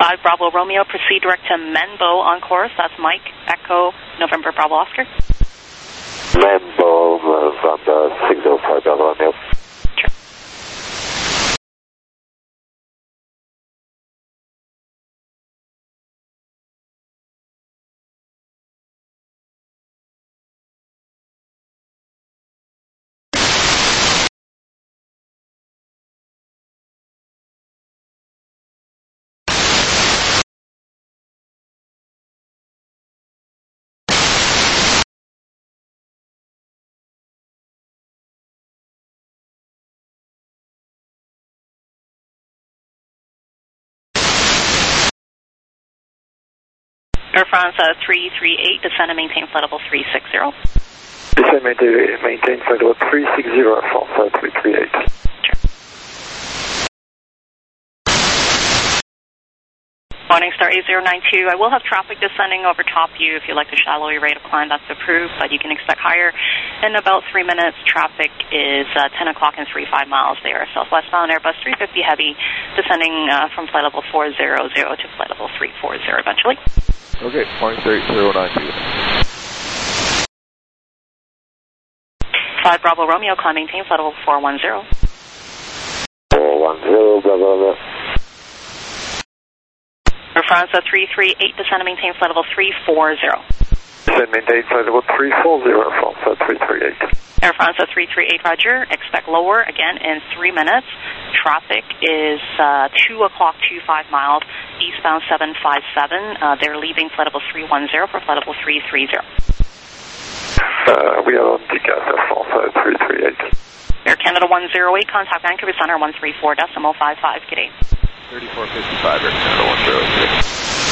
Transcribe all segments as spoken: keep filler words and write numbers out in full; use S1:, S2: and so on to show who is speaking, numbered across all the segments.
S1: five Bravo Romeo, proceed direct to Menbo on course. That's Mike, Echo, November Bravo Oscar.
S2: Menbo, November six zero five Bravo Romeo.
S1: Sure. Air France uh, three three eight, descend and maintain flight level three six zero.
S2: Descend and maintain flight level three six zero, France three three eight.
S1: Sure. Morning Star eight zero nine two, I will have traffic descending over top you. If you like the shallow rate of climb, that's approved, but you can expect higher in about three minutes. Traffic is uh, ten o'clock and three five miles there. Southwestbound Airbus three fifty Heavy, descending uh, from flight level four zero zero to flight level three four zero eventually.
S3: Okay, morning Star eight zero nine two.
S1: five Bravo Romeo, climb maintain flight level four one zero.
S2: four one zero, Bravo Romeo.
S1: Air France three three eight, descend and maintain flight level three four zero.
S2: Descend and maintain flight level three four zero, France three three eight.
S1: Air France three three eight, roger. Expect lower again in three minutes. Traffic is uh, two o'clock, two five miles, eastbound seven five seven. Uh, they're leaving flight level three one zero for flight level three three zero.
S2: Uh, we are on D C A S, France three three eight.
S1: Air Canada one zero eight, contact Vancouver Center one three four decimal five five, good day.
S3: thirty-four fifty-five, Air Canada one zero eight.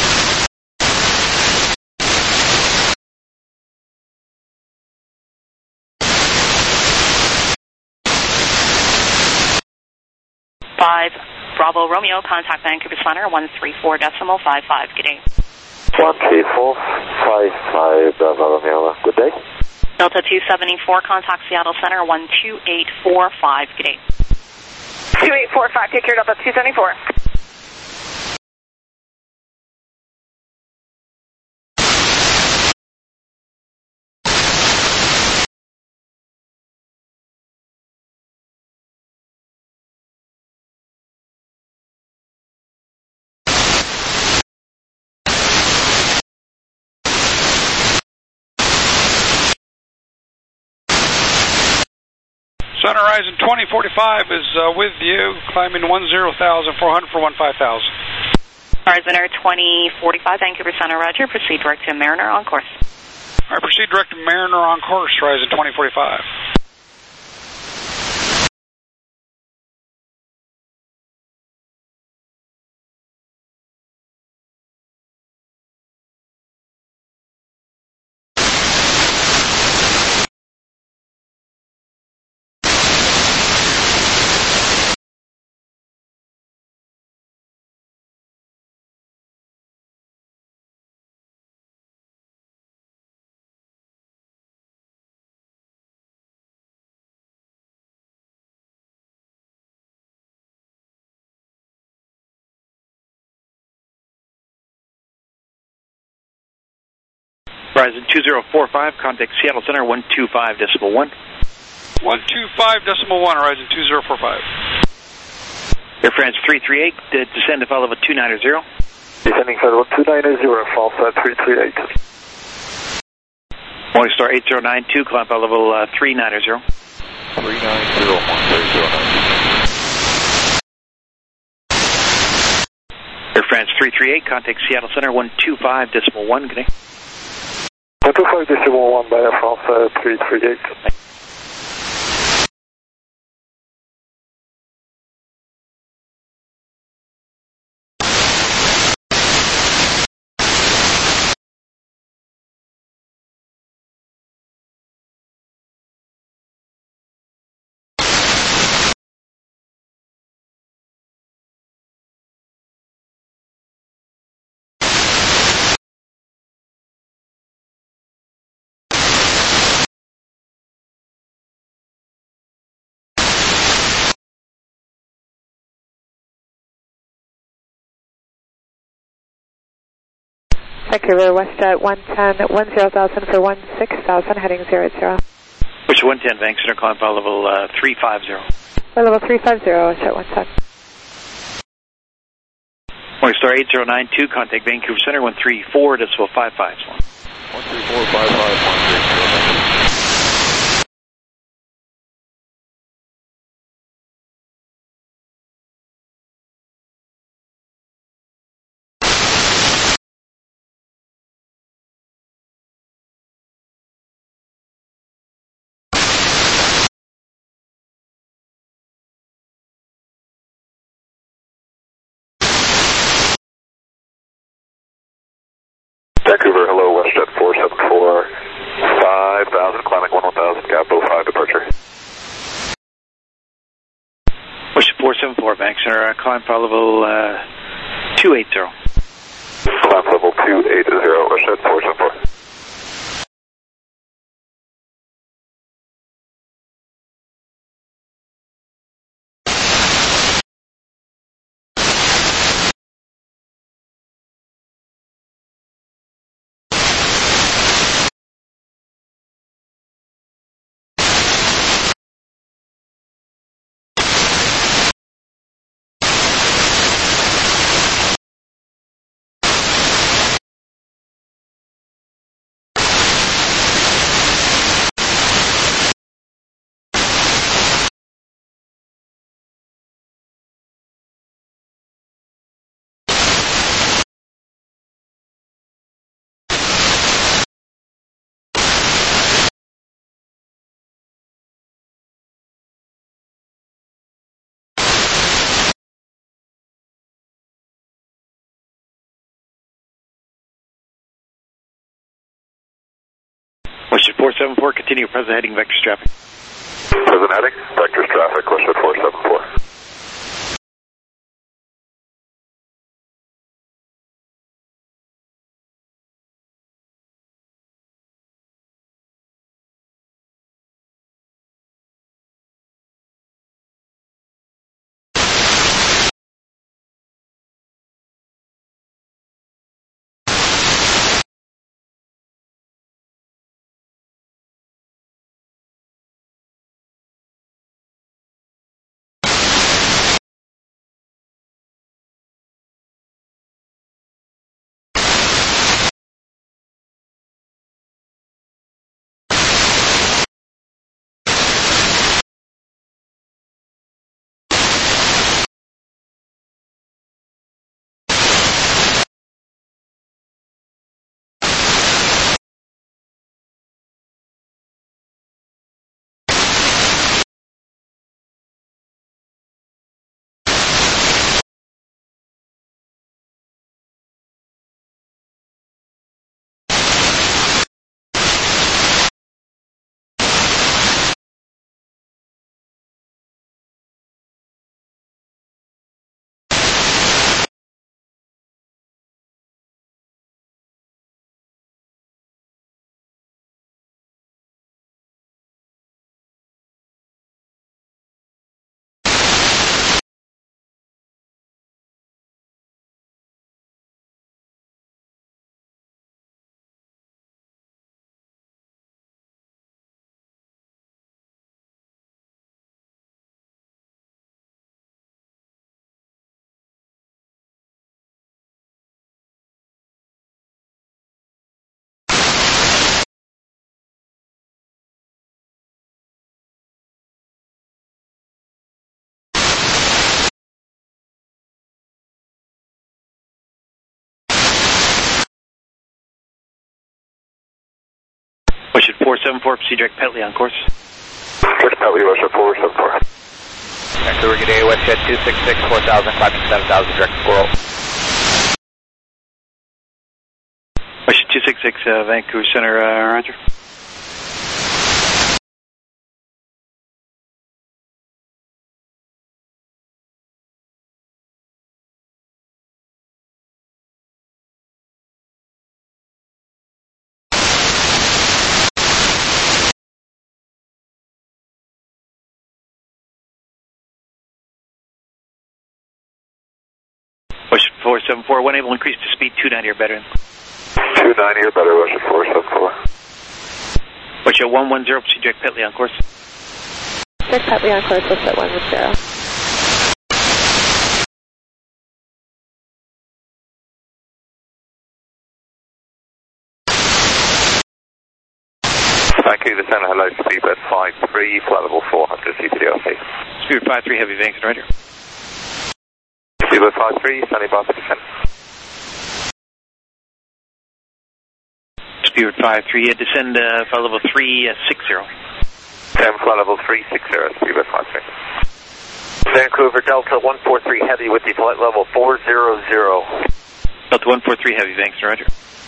S1: five Bravo Romeo, contact Vancouver Center one three four decimal five five, good day.
S2: one three four five five Bravo Romeo, good day.
S1: Delta two seventy-four, contact Seattle Center one two eight four five, good day.
S4: two eight four five, take care, Delta two seventy-four.
S5: Sun Horizon twenty forty-five is uh, with you, climbing one zero thousand four hundred for one five thousand.
S1: Horizon Air twenty forty-five, Vancouver Center, roger. Proceed direct to Mariner on course.
S5: All right, proceed direct to Mariner on course, Horizon twenty forty-five.
S6: Horizon two zero four five, contact Seattle Center one two five decimal one.
S5: one two five decimal one, Horizon two zero four five.
S6: Air France three three eight, uh, descend to flight level two nine zero.
S2: Descending flight level two nine zero, France three three eight.
S6: Morning Star eight zero nine two, climb flight level uh, three nine zero.
S3: three nine zero, one zero zero nine.
S6: Air France three three eight, contact Seattle Center one two five decimal one, good day.
S2: one two five decimal one by Air France three three eight.
S7: Vancouver, WestJet one ten, one zero thousand for one six thousand, heading zero zero.
S6: Wish one ten, Vank Center, calling for level uh, three five zero.
S7: For level three five zero, WestJet one ten.
S6: Morningstar eight zero nine two, contact Vancouver Center, one three four, decimal five five one.
S3: one three four five five one three.
S2: Vancouver, hello, WestJet four seven four, five thousand, climbing one one thousand, gap oh five, departure.
S6: Wish four seven four, Vank Center, uh, climb for level uh, two eight zero.
S2: Climb level two eight zero, WestJet four seven four.
S6: WestJet four seven four, continue present heading, vectors traffic.
S2: Present heading, vectors traffic, WestJet four seven four.
S6: WestJet four seven four, proceed direct Petley on course.
S2: Direct Petley, WestJet four seven four.
S3: Vancouver, good day, WestJet two six six, four thousand, climbing seven thousand, direct Squirrel.
S6: WestJet two six six, uh, Vancouver Center, uh, roger. WestJet four seven four, one able increase to speed two ninety or better.
S2: two ninety or better, Westjet four seven four.
S6: Westjet one one zero, proceed direct Petley on course.
S7: Direct Petley on course, Westjet one one zero.
S2: Thank you, descend hello, speed at five three, flight level four hundred, C P D L C.
S6: Speed five three, heavy Vanguard, right here.
S2: Speed five three, standing by for descent.
S6: Speed five three, uh, descend uh, flight level three sixty.
S2: ten, flight level three sixty, speed five three.
S8: Vancouver Delta one four three heavy with the flight level four zero zero.
S6: Delta one four three heavy, thanks, roger.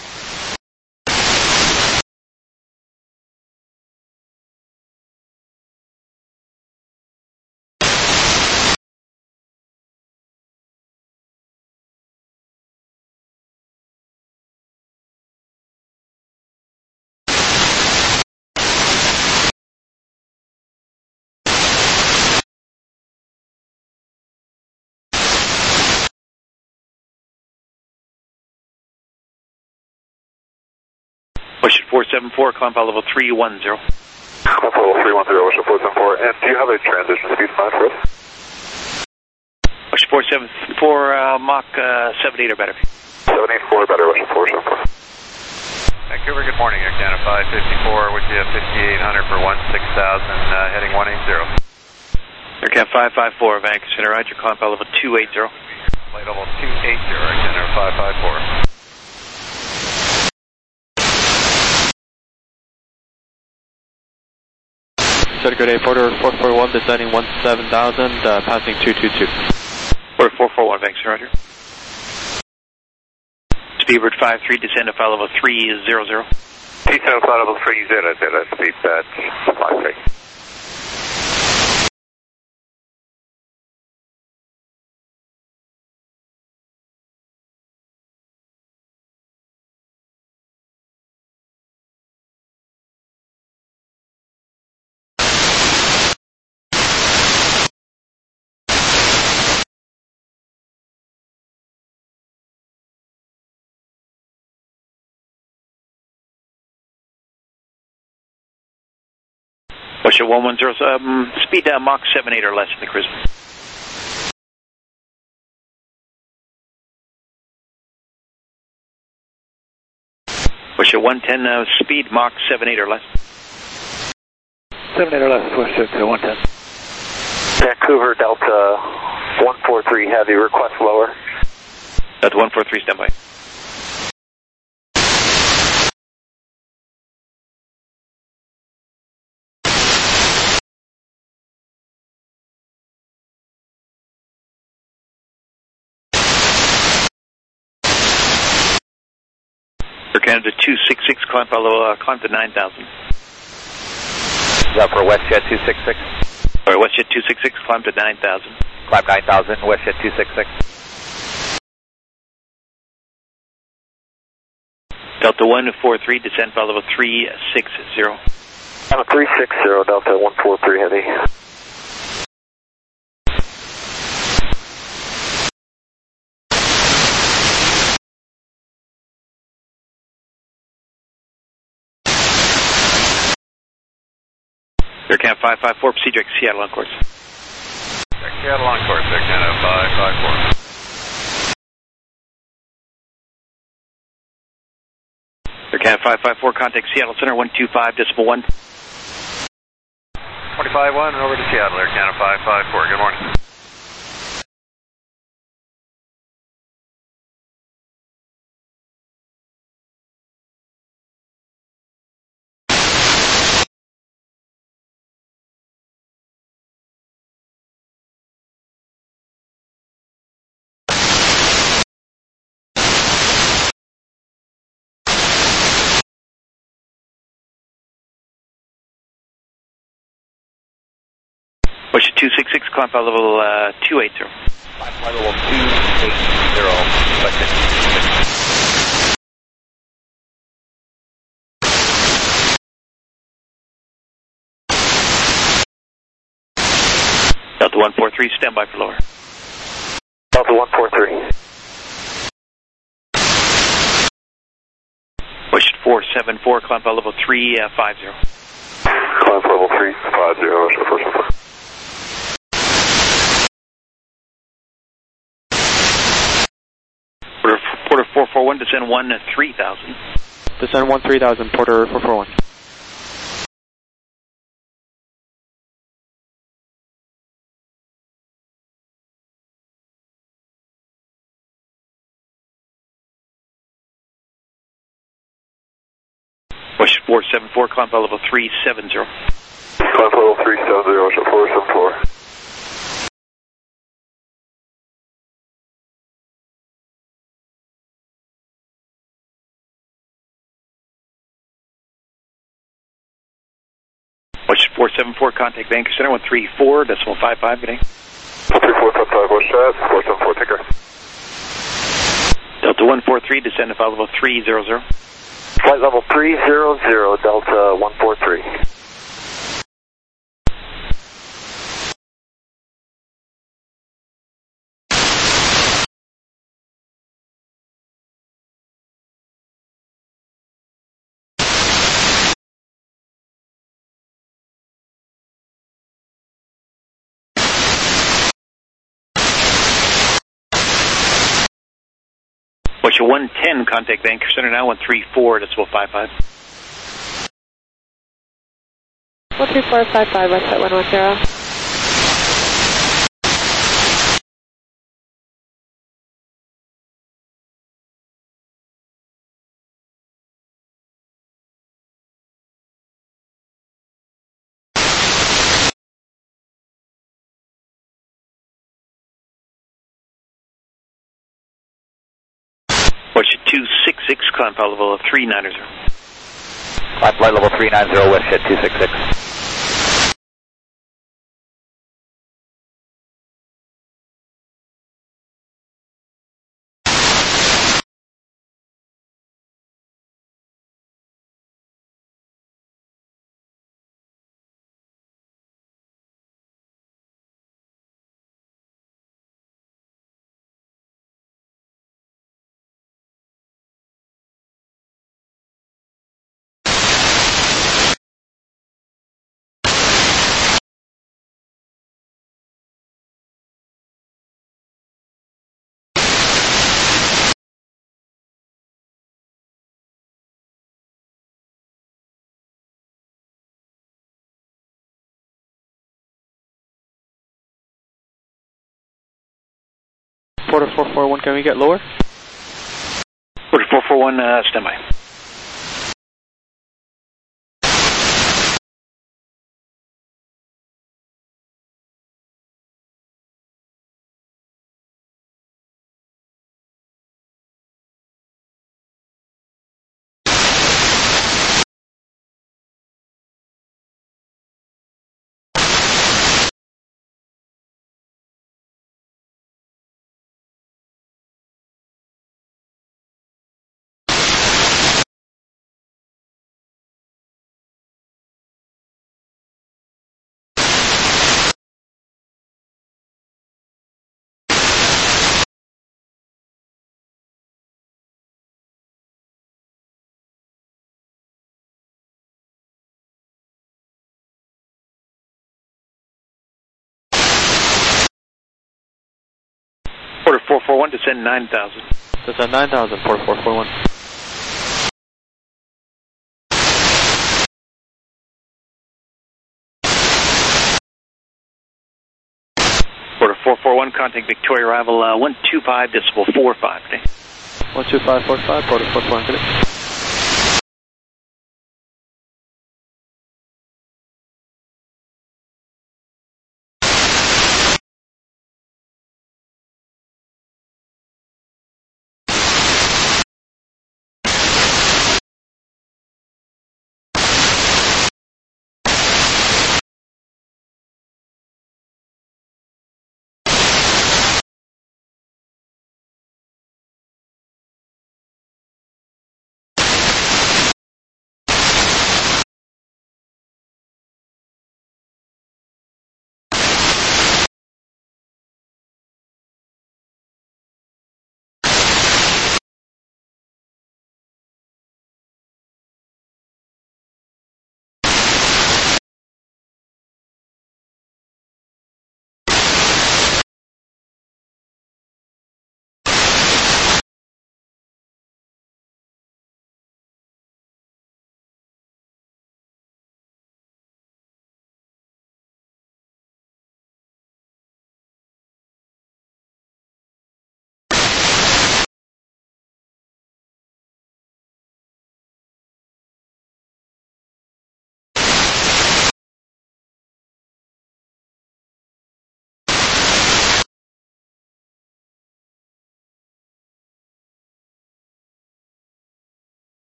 S6: Westjet four seven four, climb flight level three one zero.
S2: Level three one zero, Westjet four seven four. And do you have a transition speed sign for us?
S6: Westjet four seven four, uh, Mach uh, seven eight or better.
S2: seven eight four or better, Westjet four seven four.
S3: Vancouver, good morning. Air Canada five fifty-four with you at fifty-eight hundred for one six thousand, uh, heading one eighty.
S6: Air Canada five five four, Vancouver Center, roger, climb flight level two eighty.
S3: Flight level two eighty, Air Canada five five four.
S9: Good day, Porter four four one, descending one seven thousand, uh, passing two two two.
S6: Porter four four one, thanks, roger. Speedbird five three, descend to flight level three zero zero.
S2: T seven, flight level three zero zero, speed at five three.
S6: Westjet one one zero, um, speed uh, Mach seven eight or less in the cruise. Westjet one ten, uh, speed Mach seven eight or less.
S9: seven eight or less, Westjet one ten.
S8: Vancouver Delta one four three heavy, request lower.
S6: Delta one four three, standby. Air Canada two six six, climb follow, uh, climb to nine thousand.
S3: Is that for Westjet two six six?
S6: Sorry, Westjet two six six, climb to nine thousand.
S3: Climb nine thousand, Westjet two six six.
S6: Delta one four three, descend flight level three six zero.
S8: three six zero, Delta one four three heavy.
S6: Air Canada five five four, proceed direct Seattle on course.
S3: Air Seattle on course, Air Canada five five four.
S6: Air Canada five five four, contact Seattle Center one two five decimal one.
S3: twenty-five one, over to Seattle, Air Canada five five four. Good morning.
S6: Westjet two six six, climb flight level uh, two eighty.
S3: Climb flight level two eighty, Westjet two six six.
S6: Delta one four three, standby for lower.
S8: Delta one four three.
S6: four seven four, climb by level three five zero.
S2: Climb for level three five zero, show four seven four.
S6: Porter, Porter four four one, descend one three thousand.
S9: Descend one three thousand, Porter four four one.
S6: Push four seven four, climb by level three seven zero.
S2: Climb for level three seven zero, show four seven four.
S6: Push four seven four, contact Vancouver Center one three four, decimal five five, good day.
S2: one three four five five, watch that, four seven four, take care.
S6: Delta one four three, descend to flight level three zero zero.
S8: Flight level three zero zero, Delta one four three.
S6: Push one ten, contact Vancouver Center now one three four, decimal five five.
S7: one three four five five, what's that one one zero?
S6: Push two six six, climb by level three nine zero.
S8: Climb flight level three nine zero, west jet two six six.
S9: Porter four four one, can we get lower?
S6: Porter four four one, uh, standby. Porter four four one, descend nine thousand.
S9: Descend nine thousand, Porter four four one.
S6: Porter four four one, contact Victoria, arrival uh, one two five, decimal four five, okay.
S9: one two five four five, Porter four four one, good day.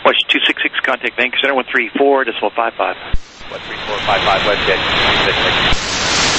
S6: Watch two six six, contact Vancouver Center one three four decimal five five.
S3: one three four five five, WestJet two six six.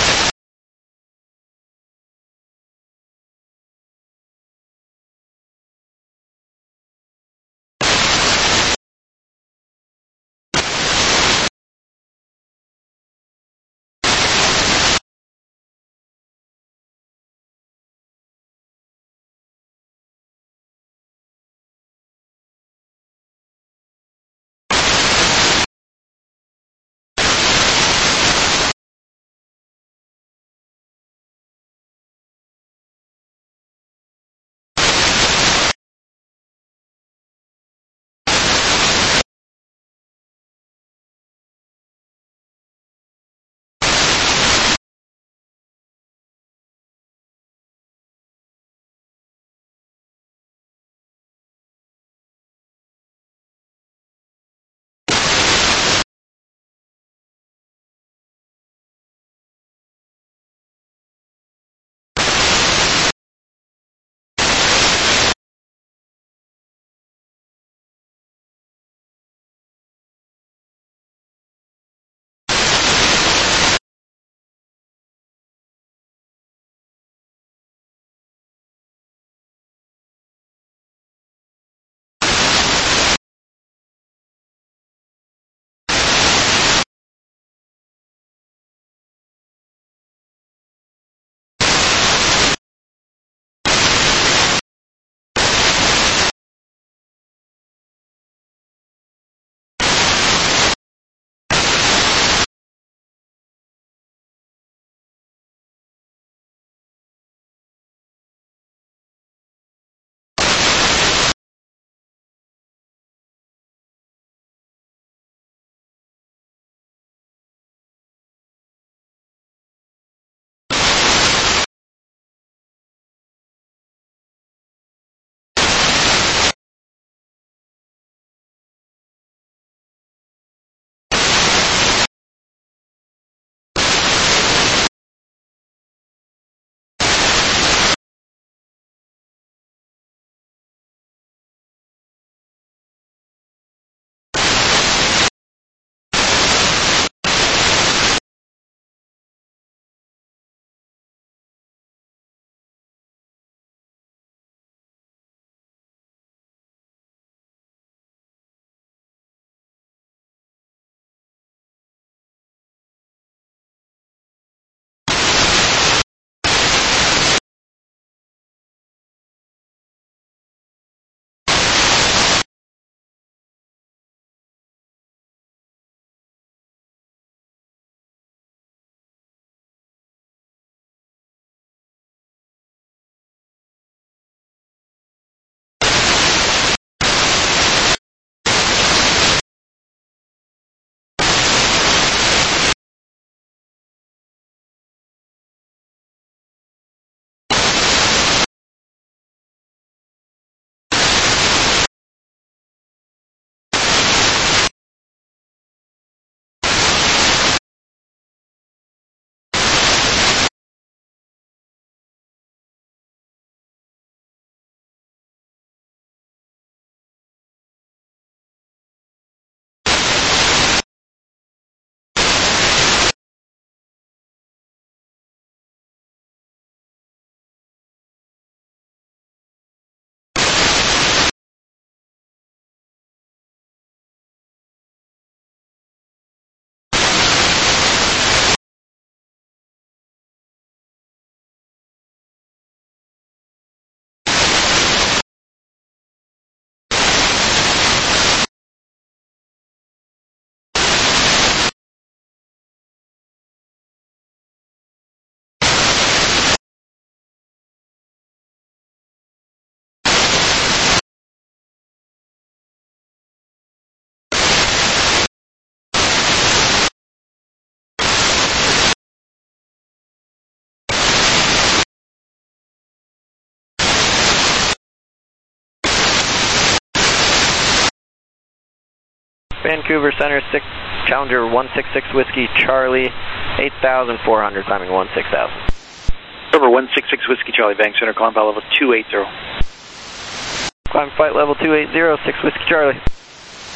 S10: Vancouver Center, six, Challenger one six six Whiskey Charlie, eight thousand four hundred, climbing one six thousand.
S6: Over one six six Whiskey Charlie, Vancouver Center, climb flight level two eighty.
S10: Climb flight level two eighty, six Whiskey Charlie.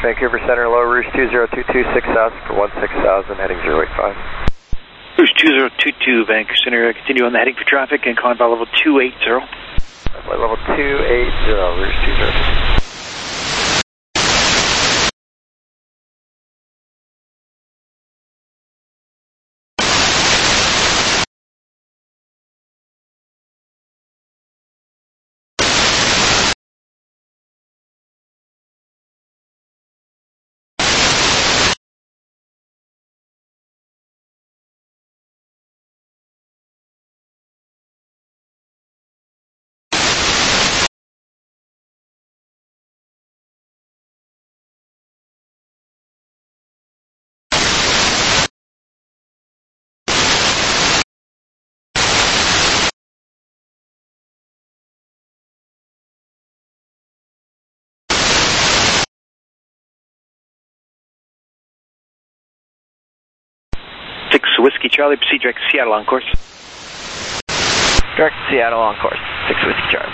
S10: Vancouver Center, low Rouge two zero two two, six thousand for one six thousand, heading zero eight five.
S6: Rouge two zero two two, Vancouver Center, continue on the heading for traffic and calling by level two eight zero.
S10: Flight level two eight zero, Rouge two zero two two.
S6: six Whiskey Charlie, proceed direct to Seattle on course.
S10: Direct to Seattle on course, six Whiskey Charlie.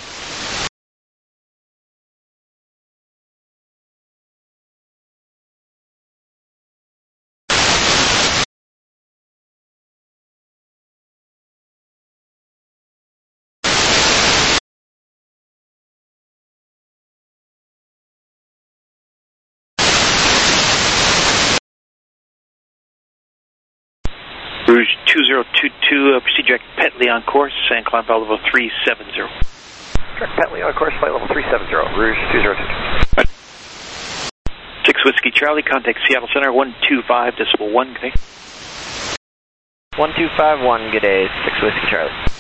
S6: Rouge two zero two two, uh, proceed direct Petley on course and climb by level three seven zero.
S10: Direct Petley on course, flight level three seven zero, Rouge two zero two two.
S6: six Whiskey Charlie, contact Seattle Center, one two five decimal one, good day.
S10: one two five one, good day, six Whiskey Charlie.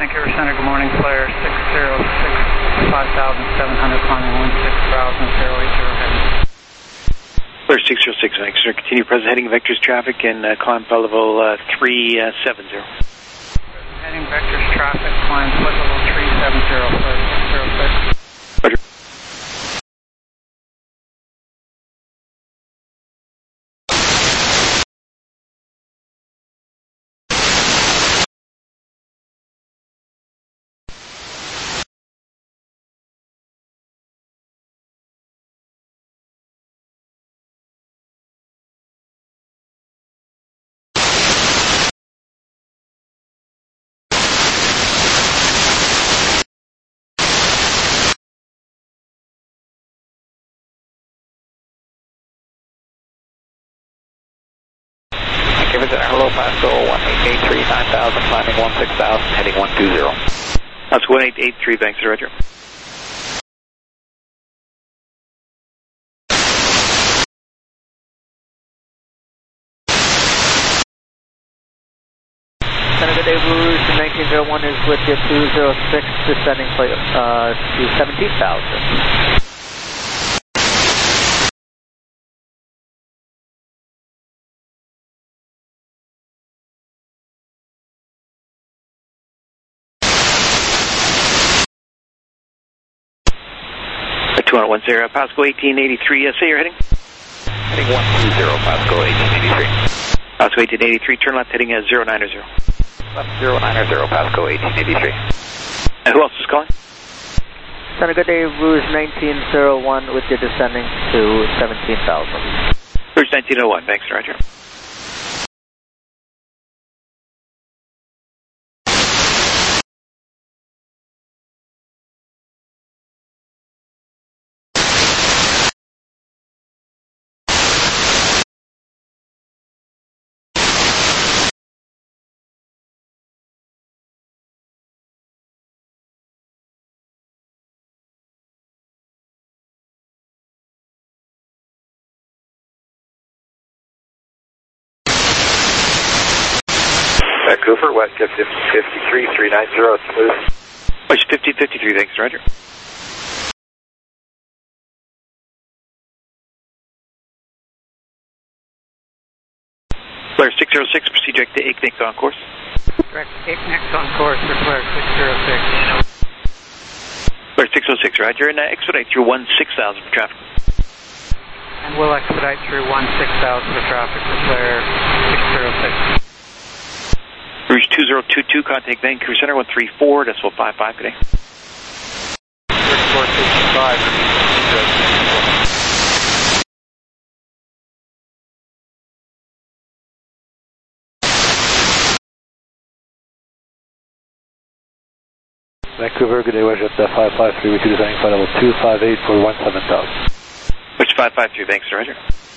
S11: Vancouver Center, good morning, flare six zero six, five thousand seven hundred, climbing one six thousand, zero eight zero heading.
S6: Flare six zero six, Vancouver, continue present heading vectors traffic and uh, climb flight level uh, three seven zero.
S11: Heading vectors traffic, climb flight level three seven zero, flare six zero six.
S6: Roger.
S10: Vancouver Center, hello, Pasco, one eight eight three, nine thousand, climbing one six thousand, heading one two zero.
S6: That's one eight eight three, Vancouver, Roger.
S10: Center, good day, Blue Rouge nineteen oh one is with you, two zero six, descending flight uh, to seventeen thousand.
S6: two one one zero, Pasco eighteen eighty-three, uh, say you're heading?
S10: Heading one two zero, Pasco eighteen eighty-three.
S6: Pasco eighteen eighty-three, turn left heading at zero nine zero.
S10: Left zero nine zero, Pasco eighteen eighty-three.
S6: And who else is calling?
S10: Center, good day, Rouge nineteen oh one with you descending to seventeen thousand.
S6: Rouge nineteen oh one, thanks, Roger.
S8: Vancouver, West fifty fifty-three, three nine zero, smooth.
S6: West fifty fifty-three, thanks, Roger. Flare six zero six, proceed direct to Aiknex on course.
S11: Direct Aiknex on course for flare six zero six.
S6: Flare six zero six, Roger, and uh, expedite through one six thousand for traffic.
S11: And we'll expedite through one six thousand for traffic for flare six zero six.
S6: Rouge two zero two two, contact Vancouver Center, one three four, decimal five five today.
S3: thirty-four sixty-five.
S12: Vancouver, good day, Wedge at five five three, we could design flight level two five eight for one seven thousand.
S6: Which five five three, thanks, Roger.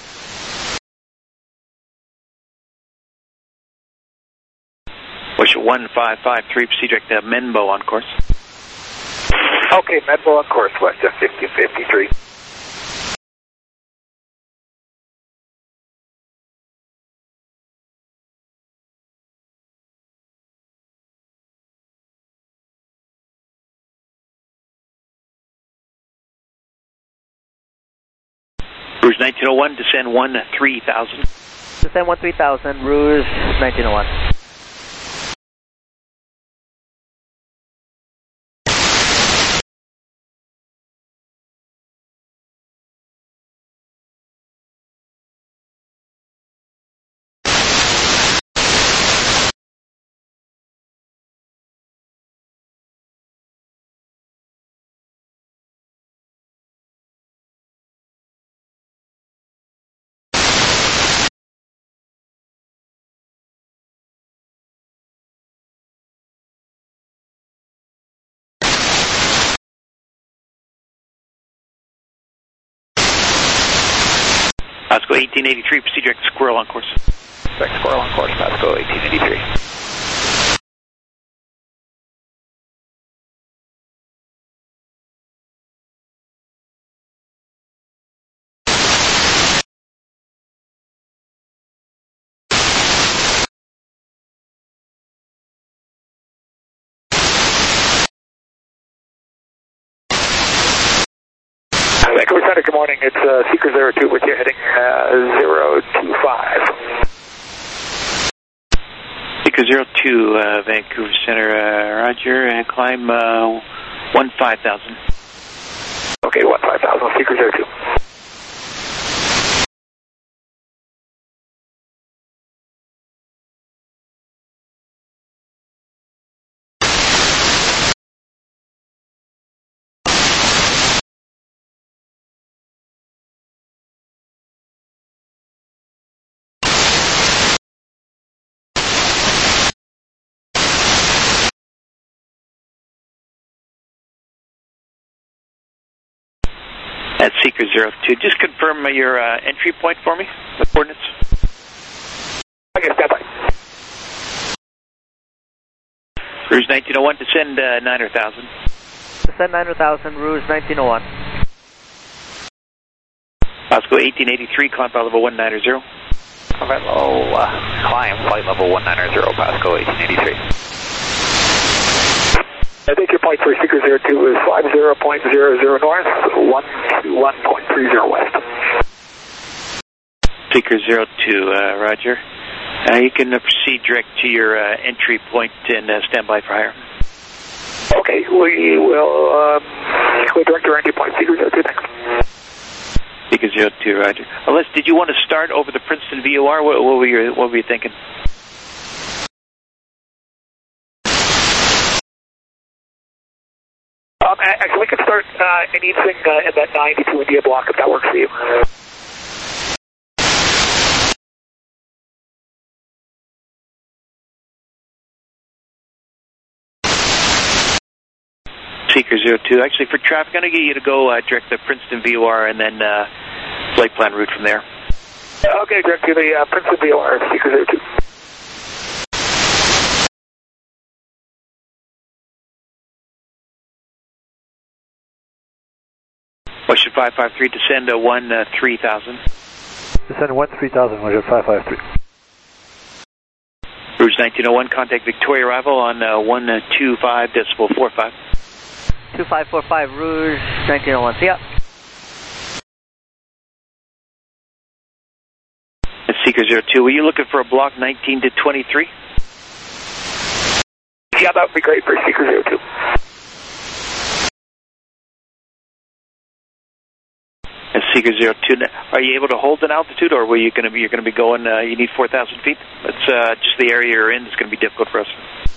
S6: Wish one five five three, proceed direct to Menbo on course.
S8: Okay, Menbo on course, West fifty fifty-three.
S6: Rouge nineteen oh one, descend one three thousand.
S10: Descend one three thousand, Rouge nineteen oh one.
S6: Pasco eighteen eighty-three, proceed direct to Squirrel on course.
S10: Direct Squirrel on course, Pasco eighteen eighty-three.
S13: Vancouver Center, good morning. It's uh, Seeker zero two with you heading uh, zero two five.
S6: Seeker zero two, uh, Vancouver Center, uh, roger, and climb uh, one five thousand.
S13: Okay, one five thousand, Seeker zero two.
S6: That's Seeker zero two. Just confirm uh, your uh, entry point for me, the coordinates.
S13: Okay, stand by.
S6: Rouge nineteen oh one, descend uh, nine thousand.
S10: Descend nine thousand, Rouge nineteen oh one.
S6: Pasco eighteen eighty-three, climb flight level one nine zero.
S8: Flight level, uh, climb flight level one nine zero, Pasco eighteen eighty-three.
S13: I think your point for Seeker zero two is five zero point zero zero north, one two one point three zero west.
S6: Seeker zero two, uh, roger. Uh, you can uh, proceed direct to your uh, entry point and uh, stand by for higher.
S13: Okay, we will um, go direct to our entry point, Seeker zero two, thanks.
S6: Seeker zero two, roger. Unless, did you want to start over the Princeton V O R? What, what, were, you, what were you thinking?
S13: Um, actually, we can start uh, anything uh, in that ninety-two India block if that works for you.
S6: Seeker zero two. Actually, for traffic, I'm going to get you to go uh, direct to Princeton V O R and then uh, flight plan route from there.
S13: Okay, direct to the uh, Princeton V O R, Seeker zero two.
S6: Western five five three, descend uh, one three thousand.
S12: Descend one three thousand, Western five five three.
S6: Rouge nineteen oh one, contact Victoria arrival on uh, one two five decimal four five.
S10: two five four five, Rouge nineteen oh one, see ya.
S6: Seeker zero two, were you looking for a block nineteen to twenty-three?
S13: Yeah, that would be great for Seeker zero two.
S6: And Seeker zero two, are you able to hold an altitude, or were you going to be? You're going to be going. Uh, you need four thousand feet. That's uh, just the area you're in. It's going to be difficult for us.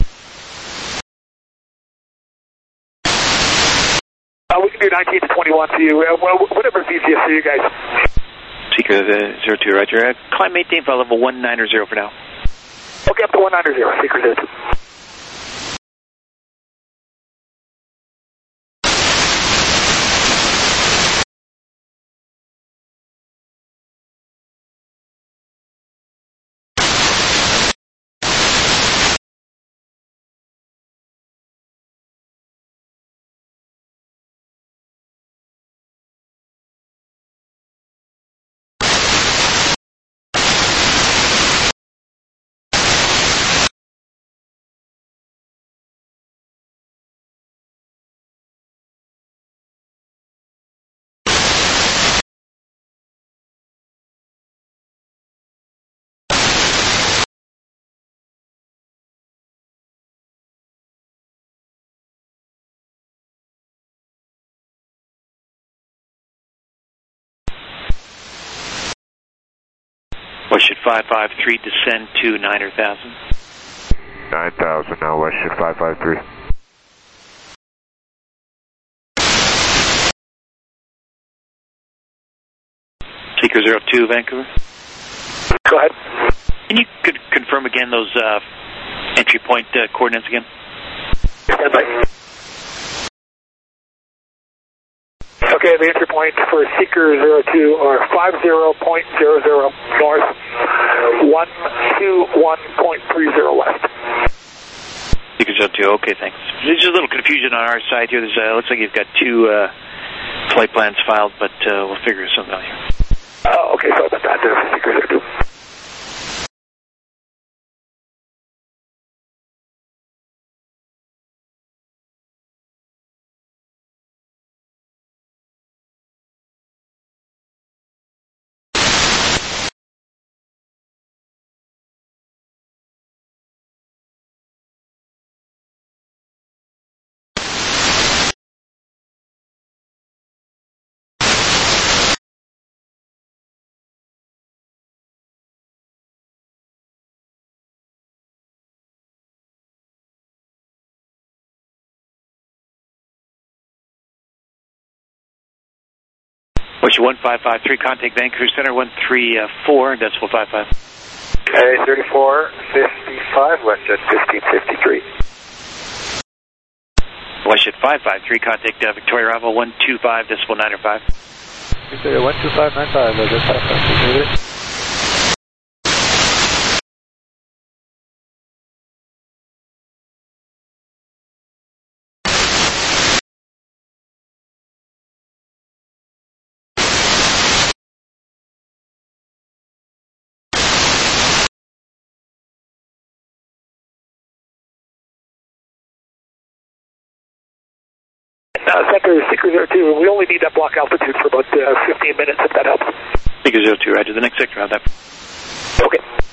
S13: Uh, we can do nineteen to twenty-one for you. Uh, well, whatever's easiest for you guys.
S6: Seeker zero two, roger. Uh, climb maintain flight level one nine zero for now.
S13: Okay, up to one nine zero, Seeker zero two.
S6: Western five five three, descend to nine thousand.
S2: nine thousand now, Western five five three.
S6: Seeker zero two, Vancouver.
S13: Go ahead.
S6: Can you could confirm again those uh, entry point uh, coordinates again?
S13: Stand by. Okay, the entry point for Seeker zero two are five zero point zero zero north, one two one point three zero west.
S6: Seeker zero two, okay, thanks. There's a little confusion on our side here. There's uh, looks like you've got two uh, flight plans filed, but uh, we'll figure something out here.
S13: Oh, okay, sorry about that. There's Seeker zero two.
S6: Westjet one five five three, contact Vancouver Center one three four, decimal five five.
S8: Okay, thirty-four fifty-five, Westjet fifteen fifty-three.
S6: Westjet five five three, contact uh, Victoria Bravo one two five, decimal nine five.
S12: Victoria one two five nine five, that's five five.
S13: Uh, Center Seeker zero two, we only need that block altitude for about uh, fifteen minutes, if that helps.
S6: Seeker zero two, roger. The next sector on that.
S13: Okay.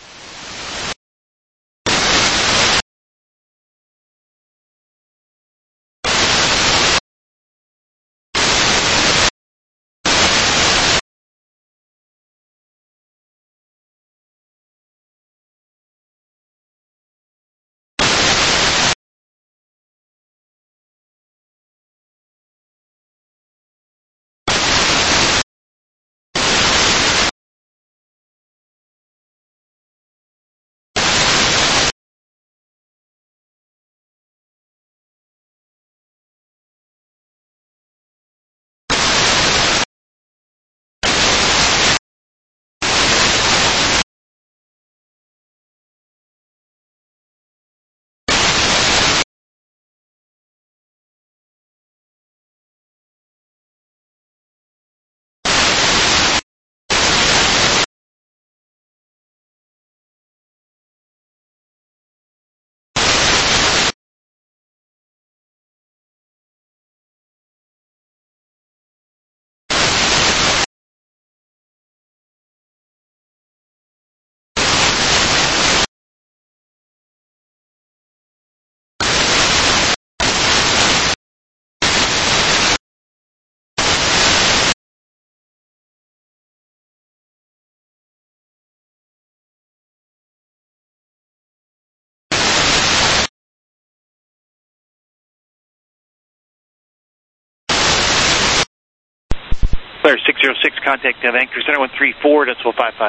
S6: Flare six zero six, contact uh, Vancouver Center one three four, decimal five five.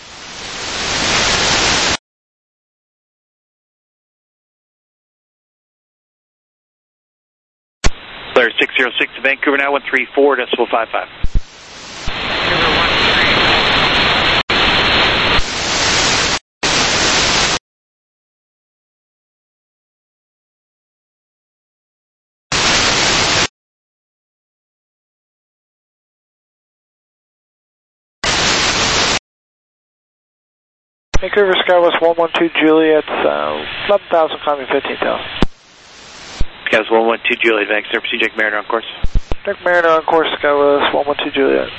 S6: Flare six zero six to Vancouver now one three four, decimal five five.
S10: Vancouver Skywest one one two Juliet, uh, eleven thousand, climbing fifteen thousand.
S6: Skywest one one two Juliet, Vancouver, proceed Jack Mariner on course.
S10: Jack Mariner on course, Skywest one one two Juliet.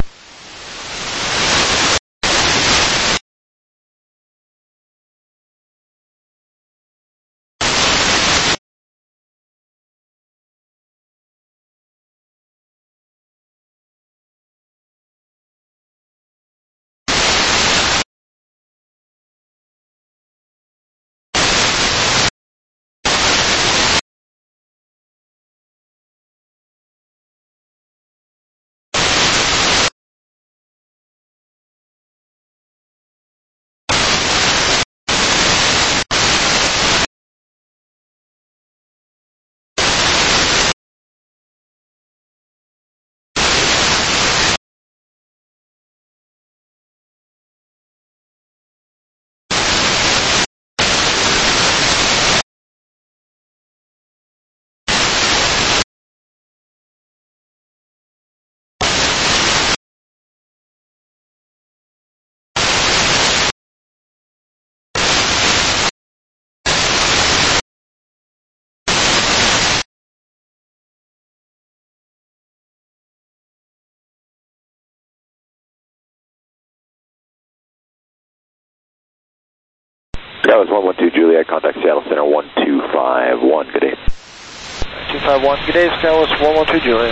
S2: That was one one two Juliet, contact Seattle Center one two five one, good day.
S10: two five one, good day, Skywest one one two Juliet.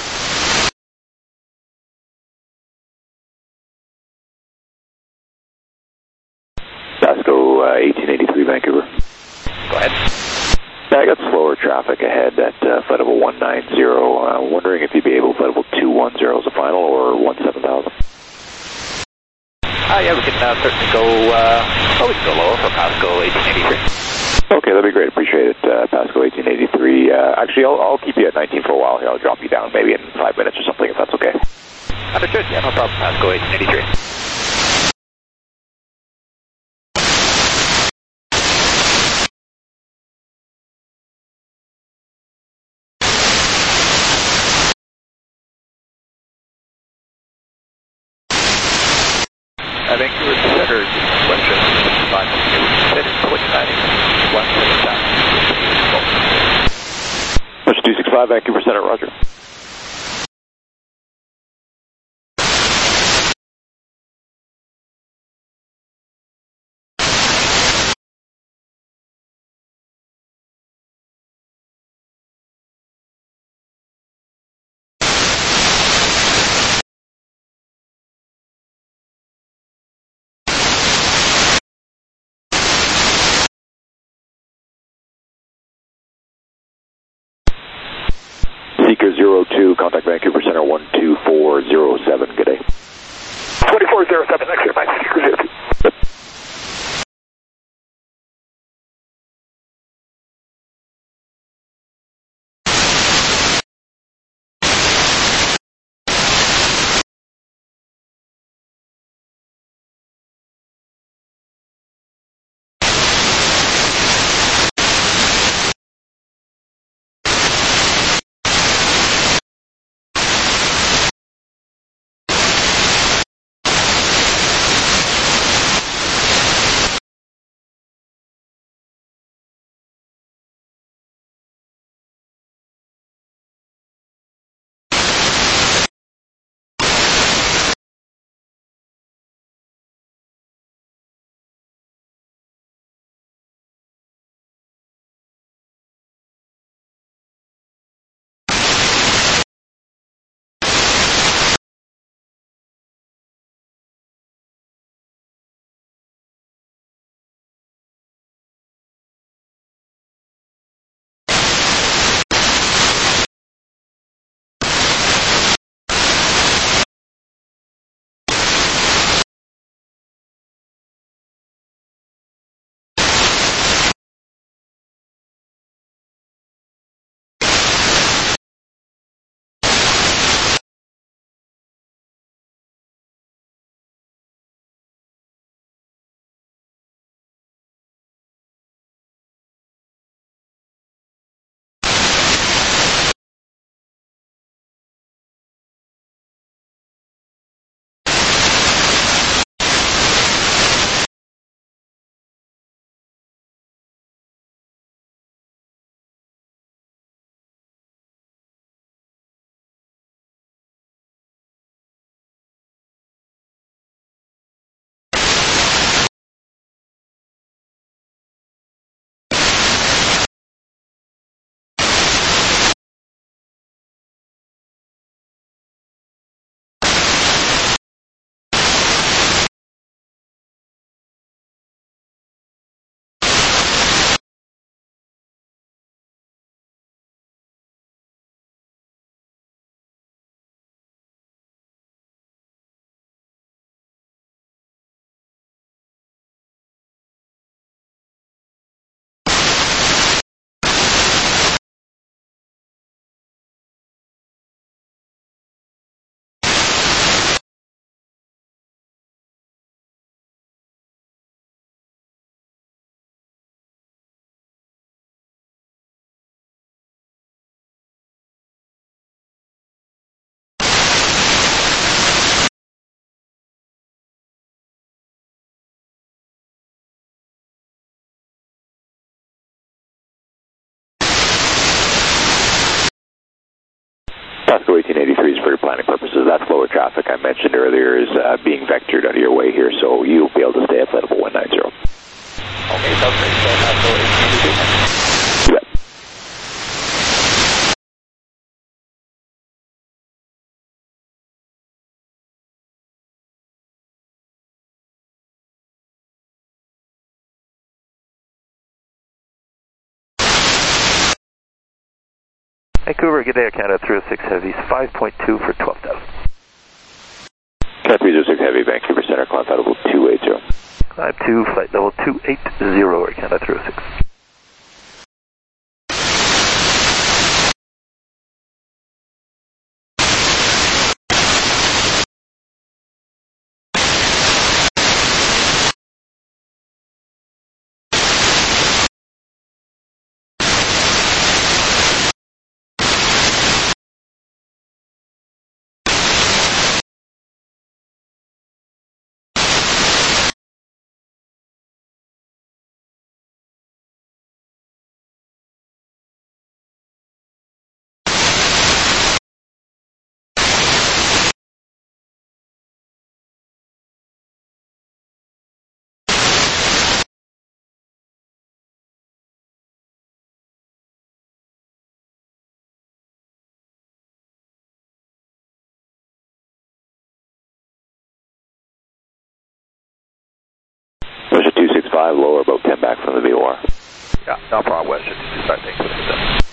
S2: Basco uh, eighteen eighty-three, Vancouver.
S6: Go ahead.
S2: I got slower traffic ahead at uh, flight level one nine zero. Uh, wondering if you'd be able to flight level two one zero as a final or one seven
S8: Uh, yeah, we can uh, certainly go, uh, oh, we can go lower for Pasco eighteen eighty-three.
S2: Okay, that'd be great. Appreciate it, uh, Pasco eighteen eighty-three. Uh, actually, I'll, I'll keep you at nineteen for a while here. I'll drop you down maybe in five minutes or something, if that's okay.
S8: Understood. Yeah, no problem. Pasco eighteen eighty-three. Uh, Vancouver Center, question five
S2: two six five, Vancouver Center, roger. Seeker zero two, contact Vancouver Center one two four zero seven, good day.
S13: twenty-four zero seven, next year, Seeker zero two.
S2: Pasco eighteen eighty-three is for your planning purposes. That flow of traffic I mentioned earlier is uh, being vectored out of your way here, so you'll be able to stay at flight level one ninety.
S8: Okay, sounds great. So Pasco eighteen eighty-three.
S2: Yeah.
S8: Vancouver, good day, Canada, three oh six Heavies, five point two for twelve thousand.
S2: three zero six Heavy, Vancouver Center, climb flight level two eighty.
S8: Climb two, flight level two eighty, Air Canada three oh six.
S2: Russia two six five, lower about ten back from the V O R.
S8: Yeah, no problem, Western two six five, thanks for that.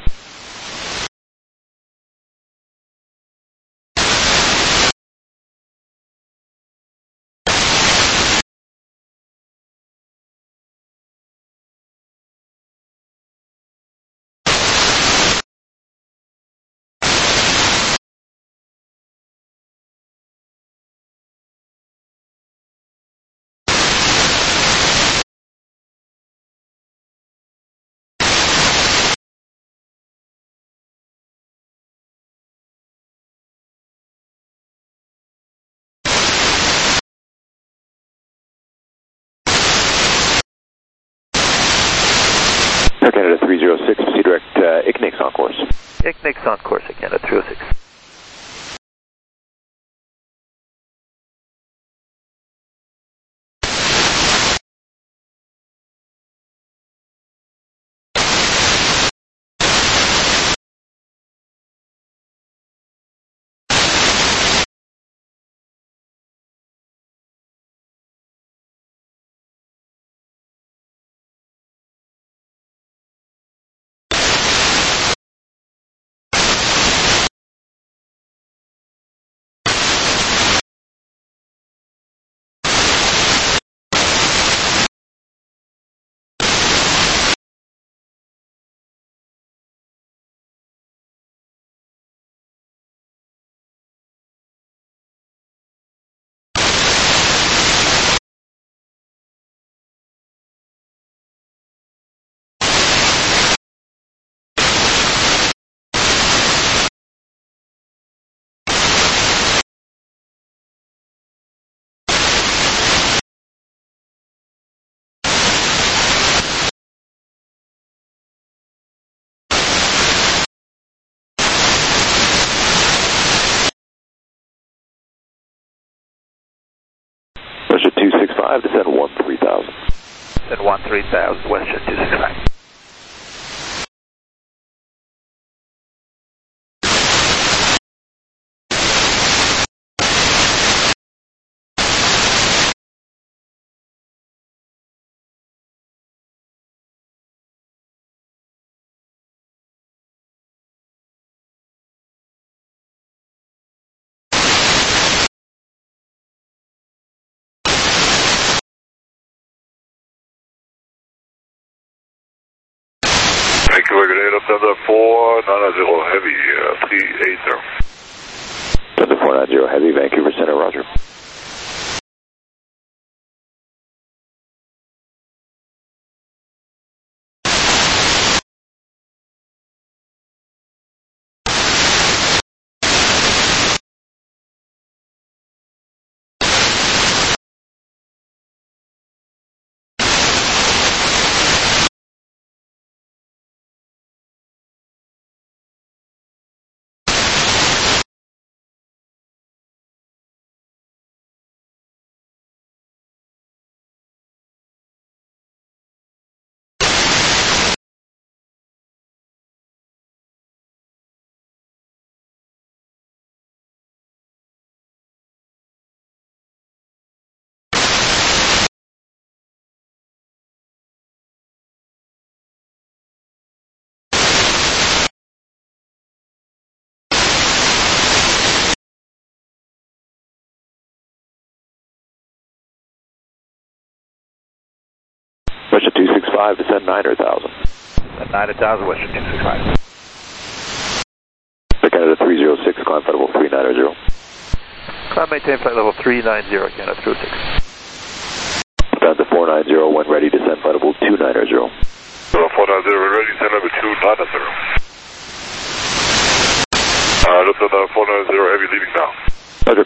S2: Air Canada three zero six, proceed direct uh, I C N I X on course.
S8: I C N I X on course, Air Canada three oh six.
S2: Russia two six five, descend one three thousand.
S8: Descend one three thousand, Western two six five.
S14: Vancouver, good day, Thunder four nine zero Heavy, uh, three eighty.
S2: Thunder four nine zero Heavy, Vancouver Center, roger. Westjet two six five, descend nine hundred thousand.
S8: At nine hundred thousand, Westjet two six five.
S2: Canada three zero six, climb flight level three nine zero.
S8: Climb maintain flight level three nine zero, Canada three oh six.
S2: Down to four nine zero, when ready, descend flight level two nine zero.
S14: four nine zero, we're ready, descend level two nine zero. Uh, listen, uh, four nine zero, heavy leaving now.
S2: Roger.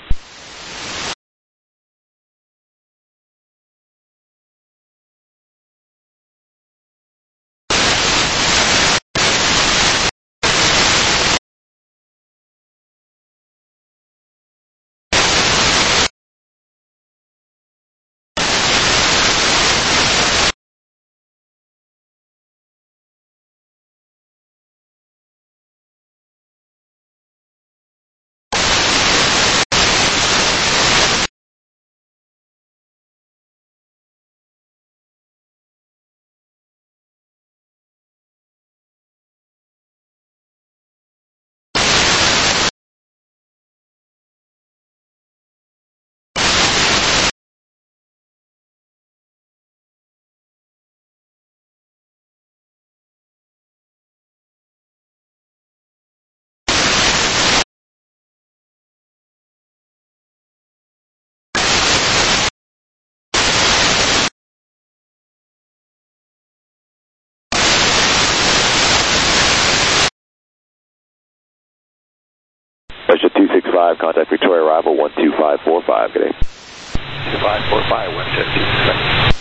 S2: Westjet two six five, contact Victoria arrival one two five four five, good day.
S8: two five four five, Westjet two six five.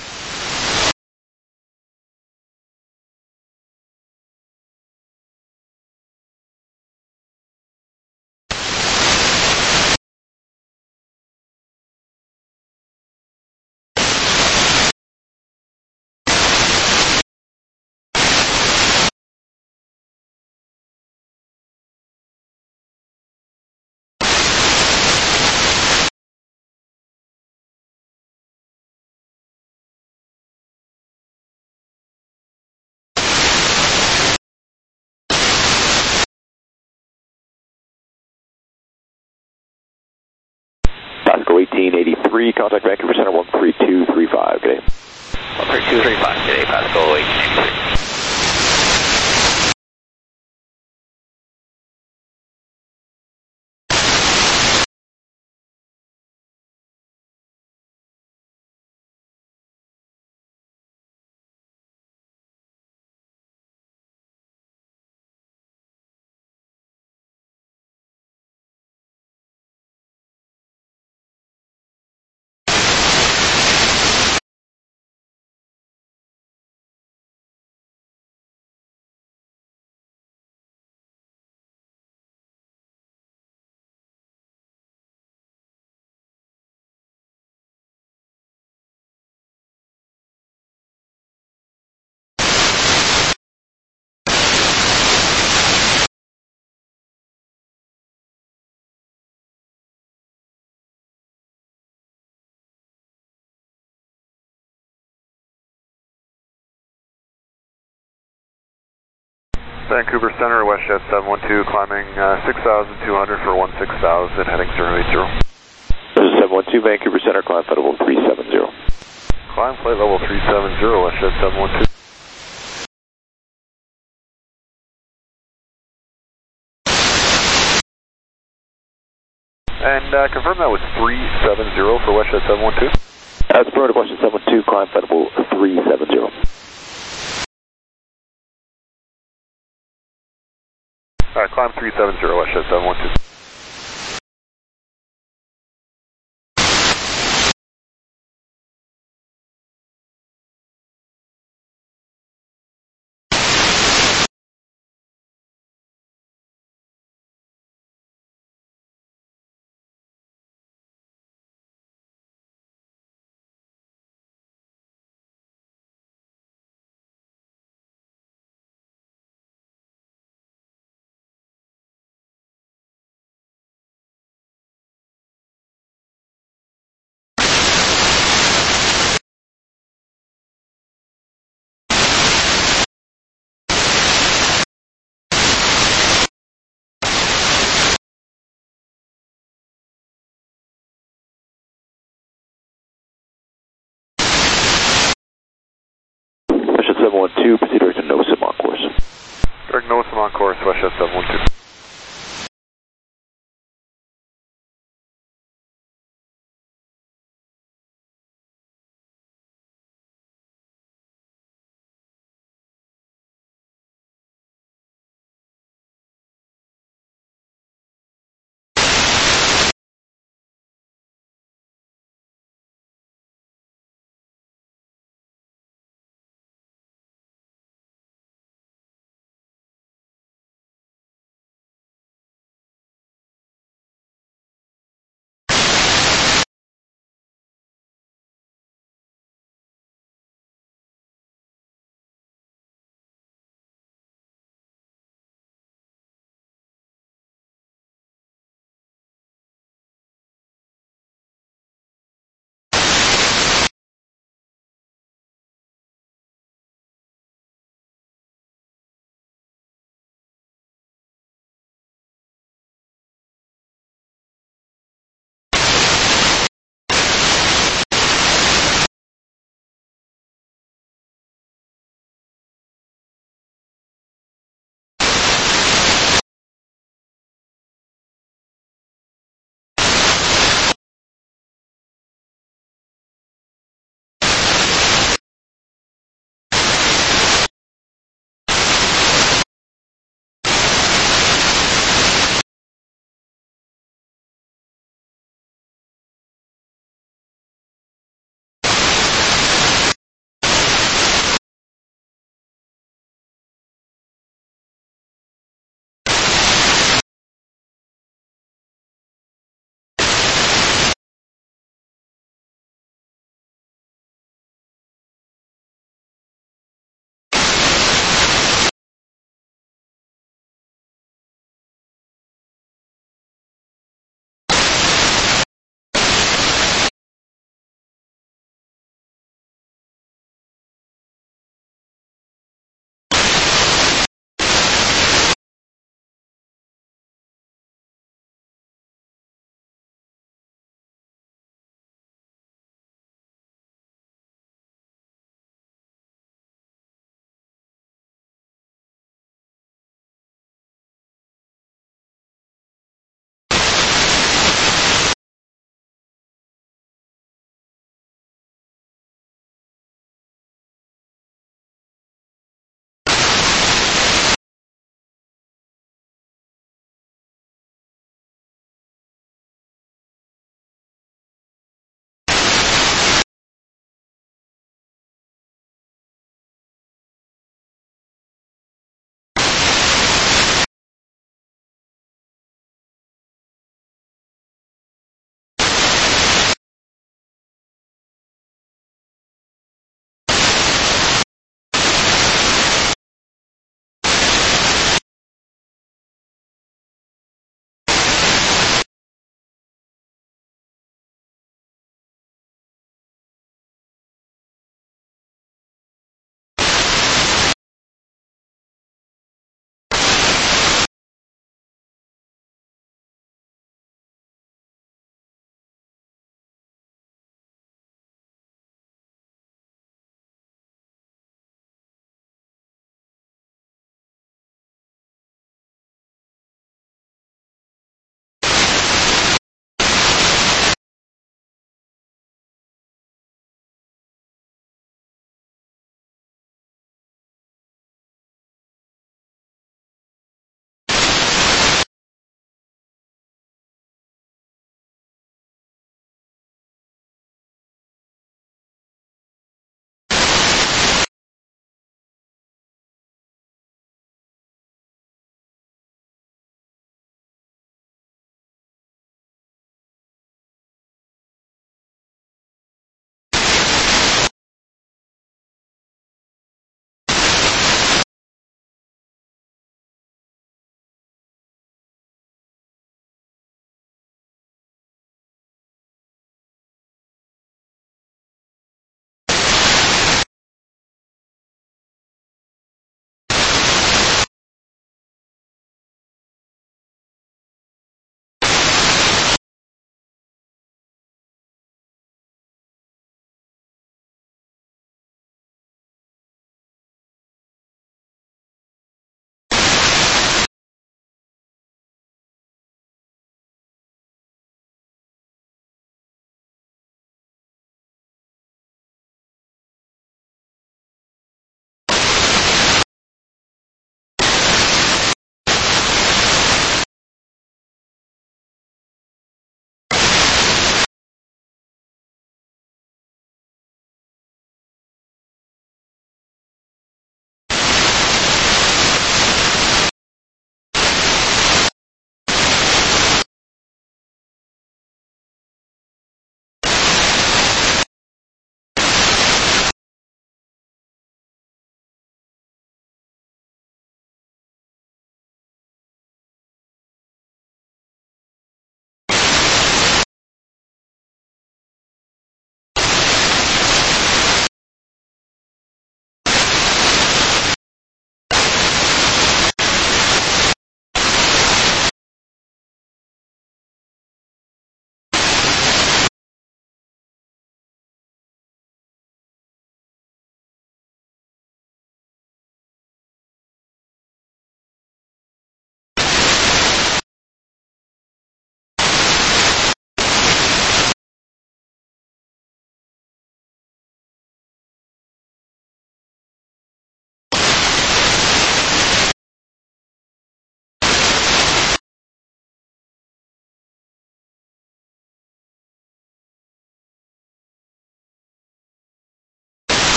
S2: Pasco eighteen eighty-three, contact Vancouver Center one three two three five, good day.
S8: one three two three five, good day, Pasco eighteen eighty-three.
S3: Vancouver Center, Westjet seven one two, climbing uh, six thousand two hundred for one six thousand, heading zero eight zero.
S2: This is seven one two, Vancouver Center, climb flight level three seven zero.
S3: Climb flight level three seven zero, Westjet seven one two. And uh, confirm that was three seven zero for Westjet seven one two.
S2: That's Florida, Westjet seven one two, climb flight level three seven zero.
S3: All right, climb three seven zero, Westjet seven one two.
S2: seven one two, proceed direct to NOSIM on course.
S3: Direct NOSIM on course, Westjet seven one two.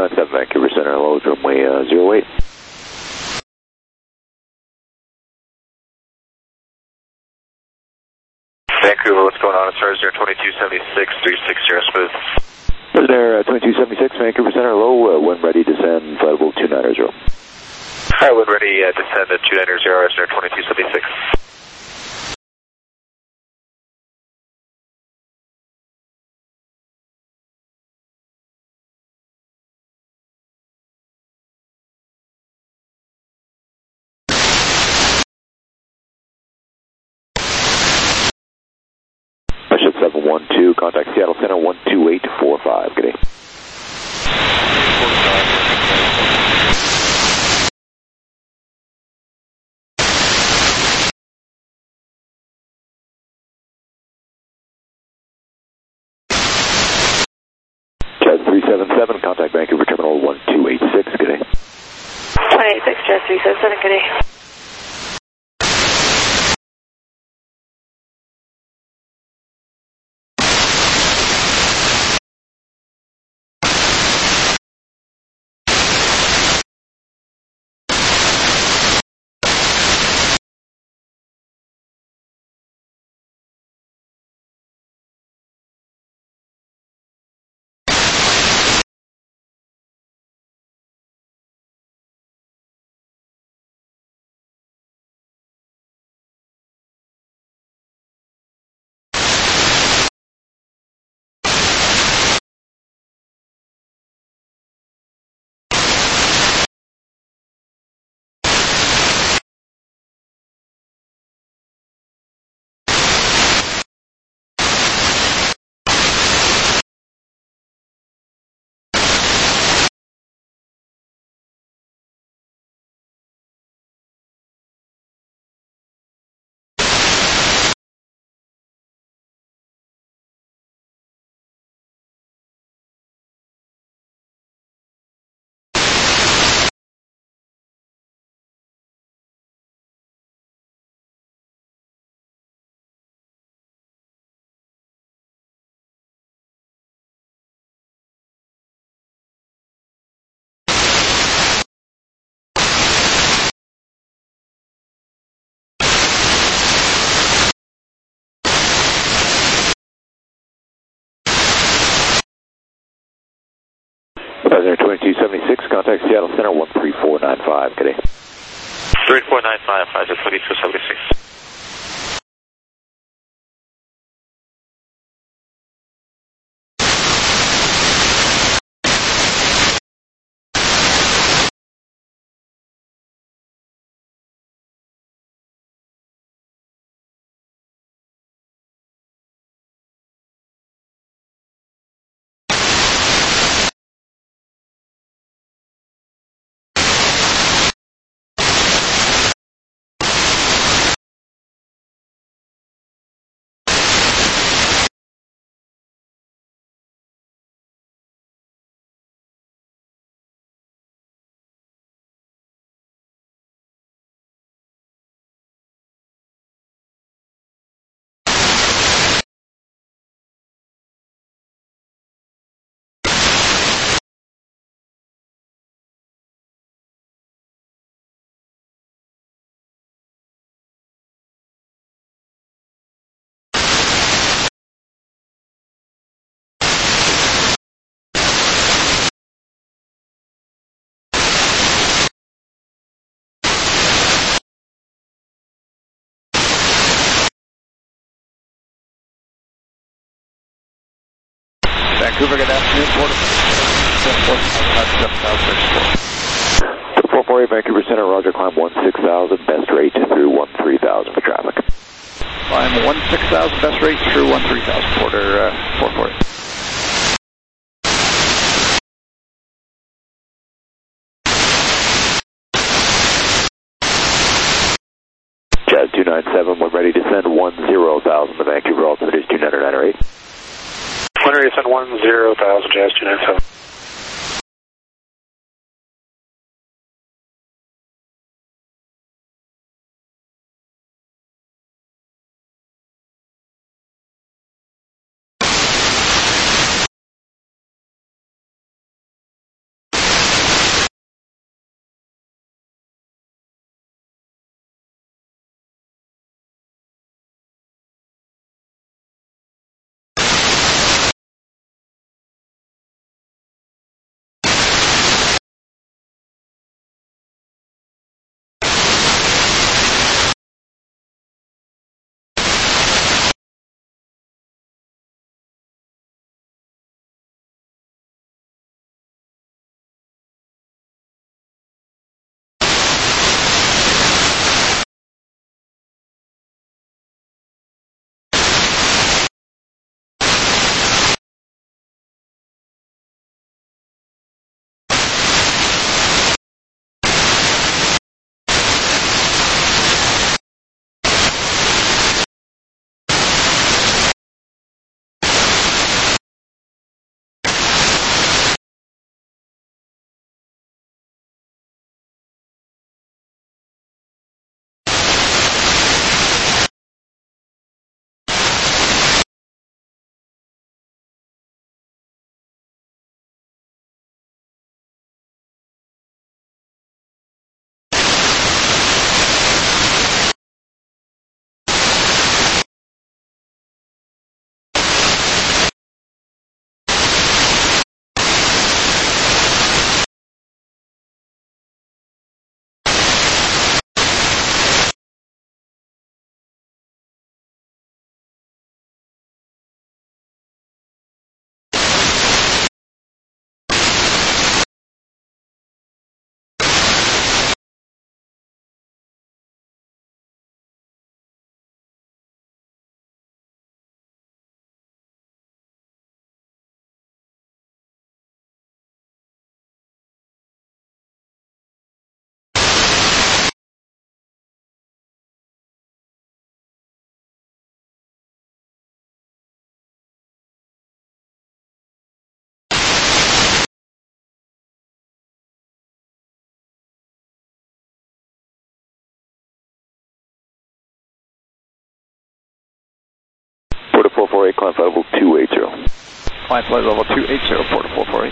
S2: nine seven Vancouver Center, hello, runway uh, zero eight.
S8: Vancouver, what's going on? It's Air twenty-two seventy-six, three six zero smooth.
S2: Air uh, twenty-two seventy-six Vancouver Center, hello, uh, when ready to send flight level two nine zero.
S8: Alright, when ready, uh, descend at two nine zero, Air twenty-two seventy-six.
S2: seven one two, contact Seattle Center one two eight four five, good day. Jazz three seven seven, contact Vancouver Terminal one two eight six, good day.
S4: one eight six, Jazz three seven seven, good day.
S2: Air twenty-two seventy-six, contact Seattle Center one three four nine five, good day.
S8: three four nine five, Air twenty-two seventy-six.
S15: Vancouver, good afternoon.
S2: four four eight Vancouver Center, Roger, climb one six thousand, best rate through one three thousand for traffic.
S15: Climb one six thousand, best rate through one three thousand, quarter uh, four four eight.
S2: Jazz two nine seven, we're ready to send one zero thousand to Vancouver, altitude is two nine nine eight.
S13: When ready to send one zero thousand, Jazz two nine seven.
S2: four four eight, climb flight level two eighty.
S15: Climb flight level two eighty, Porter four four eight.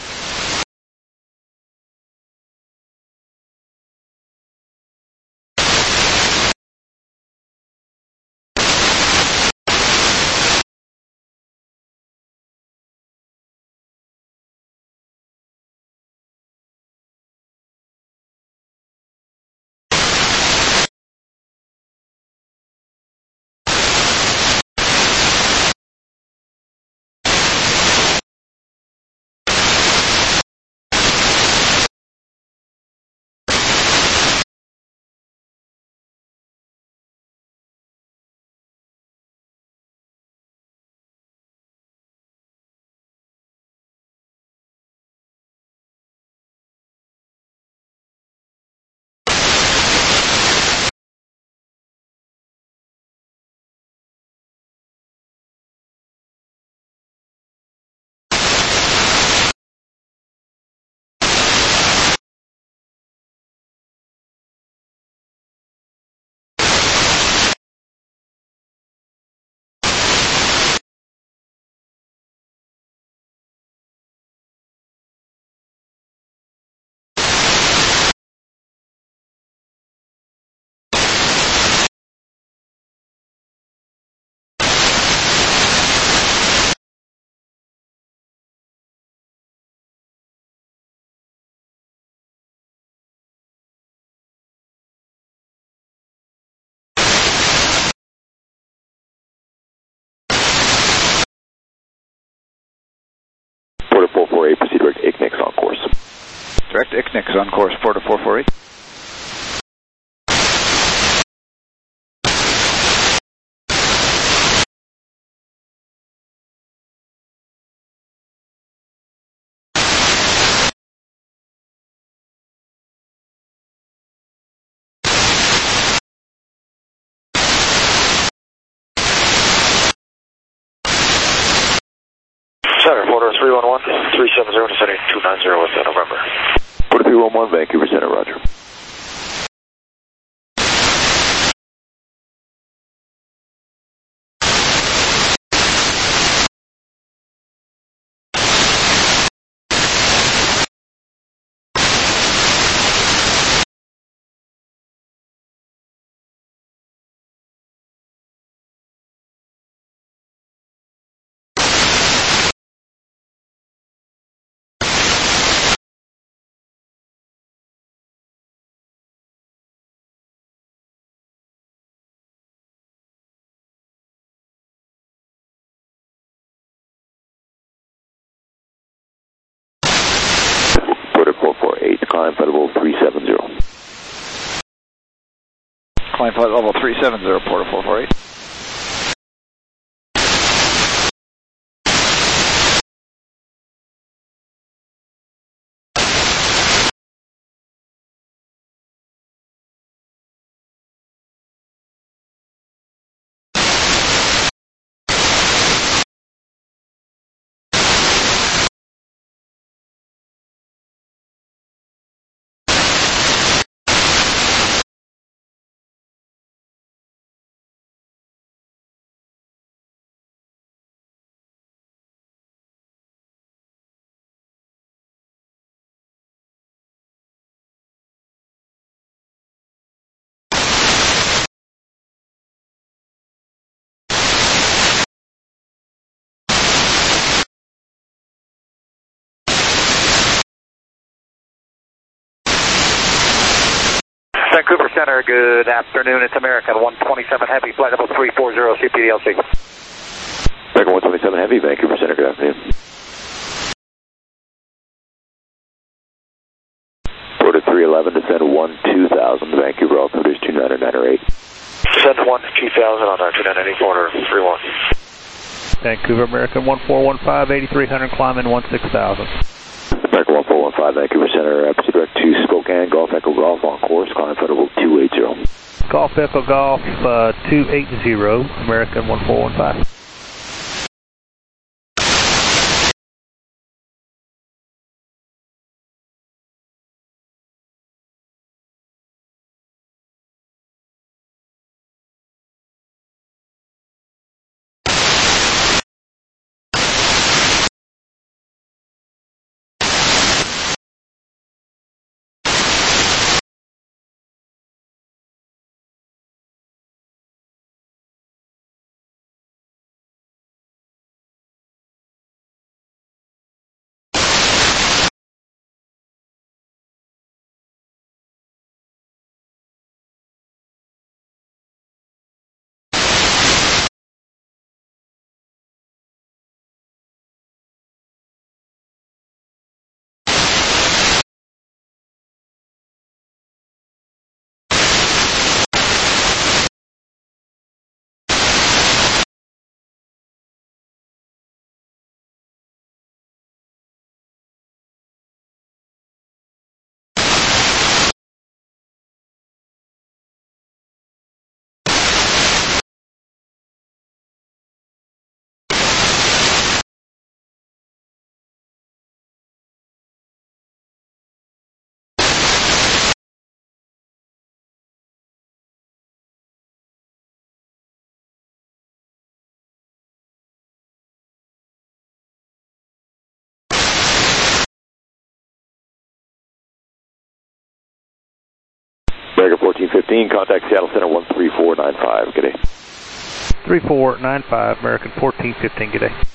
S2: Porter four four eight, proceed direct I C N I X on course.
S15: Direct I C N I X on course, Porter four four eight.
S8: Center, Porter three one one, three seven zero, descending two nine zero with November.
S2: Porter three one one, Vancouver Center, roger. Climb flight level three seven zero.
S15: Climb flight level three seven zero, Porter four four eight.
S8: Vancouver Center, good afternoon. It's American one twenty-seven Heavy, flight level three four zero, C P D L C.
S2: American one twenty-seven Heavy, Vancouver Center, good afternoon. Porter three eleven, descend one two thousand, Vancouver altimeter is two nine nine eight.
S8: Descend one two thousand on our two nine nine eight, Porter three one.
S12: Vancouver American one four one five, eighty-three hundred, climbing one six thousand.
S2: American one four one five, Vancouver Center, uh, proceed direct to Spokane, Golf Echo Golf on course, climb flight level two eighty.
S12: Golf Echo Golf uh, two eighty, American one four one five.
S2: American fourteen fifteen, contact Seattle Center one three four nine five. Good day.
S12: three four nine five, American fourteen fifteen, good day.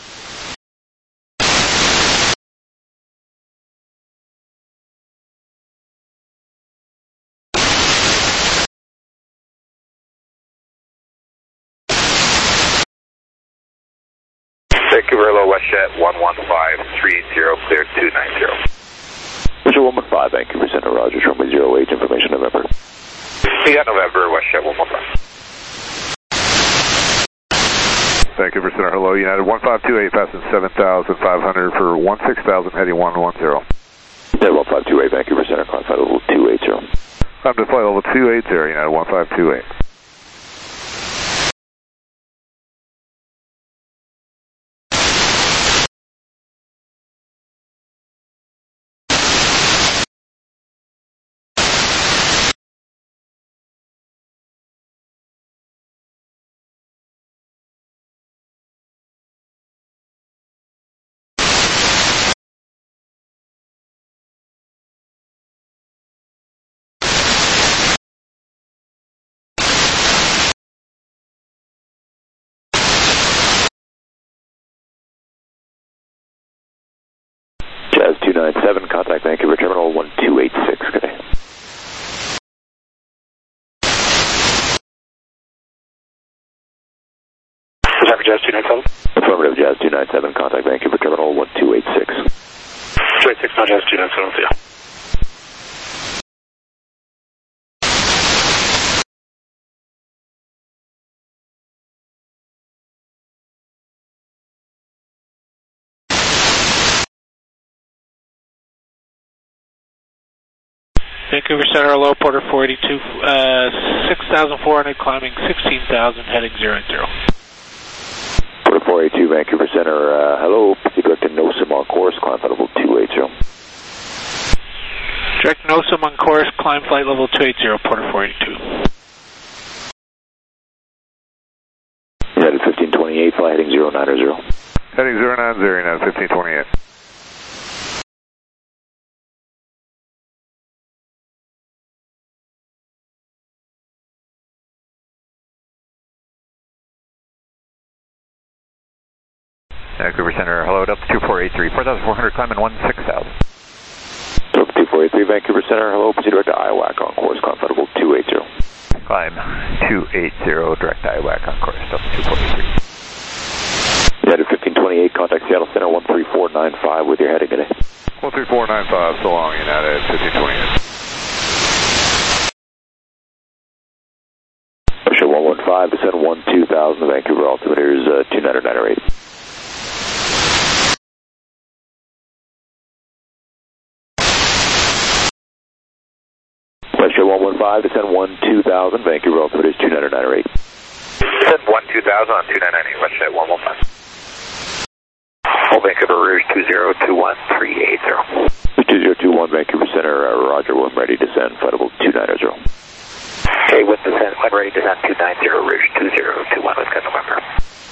S8: Vancouver Low WestJet one one five three eight zero, clear two nine zero.
S2: Visual one one five, Vancouver Center, Roger, show me zero eight, information November.
S8: We got November, WestJet one one five.
S14: Vancouver Center, hello, United one five two eight, passing seven thousand five hundred for one six thousand, heading one one zero.
S2: United one five two eight, Vancouver Center, climb flight level two eight zero.
S14: Climb to flight level two eight zero, United one five two eight.
S2: Jazz two nine seven, contact Vancouver Terminal one two eight six, good day.
S8: Affirmative, Jazz two nine seven.
S2: Affirmative, Jazz two nine seven, contact Vancouver Terminal one two eight six.
S8: two eight six, now Jazz two nine seven, see ya.
S16: Vancouver Center, low Porter four eighty-two, uh, six thousand four hundred, climbing sixteen thousand, heading zero zero.
S2: Porter four eighty-two, Vancouver Center, uh, hello, direct to NOSIM on course, climb flight level two eight zero.
S16: Direct NOSIM on course, climb flight level two eight zero, Porter four eighty-two.
S2: United fifteen twenty-eight, fly heading zero nine zero.
S14: Heading zero nine zero, United fifteen twenty-eight.
S17: Vancouver Center, hello, Delta two four eight three, four thousand four hundred, climbing one six thousand.
S2: Delta two four eight three, Vancouver Center, hello, proceed direct to I W A C on course, climb flight level two eight zero.
S17: Climb two eight zero, direct I W A C on course, Delta two four eight three.
S2: United fifteen twenty-eight, contact Seattle Center one three four nine five with your heading today.
S14: one three four nine five, so long, United fifteen twenty-eight.
S2: Show one one five, descend one two thousand, Vancouver altimeter is uh, two nine nine eight. Show one one five, descend one two thousand, Vancouver altimeter is two nine nine eight.
S8: Descend one two thousand on two nine nine eight, WestJet one one five. Hold Vancouver Rouge two zero two one three eight zero.
S2: two zero two one, Vancouver Center, uh, Roger, when ready to descend, flight level two nine zero.
S8: Okay, with descent, when ready to descend two nine zero, Rouge two zero two one, let's go November.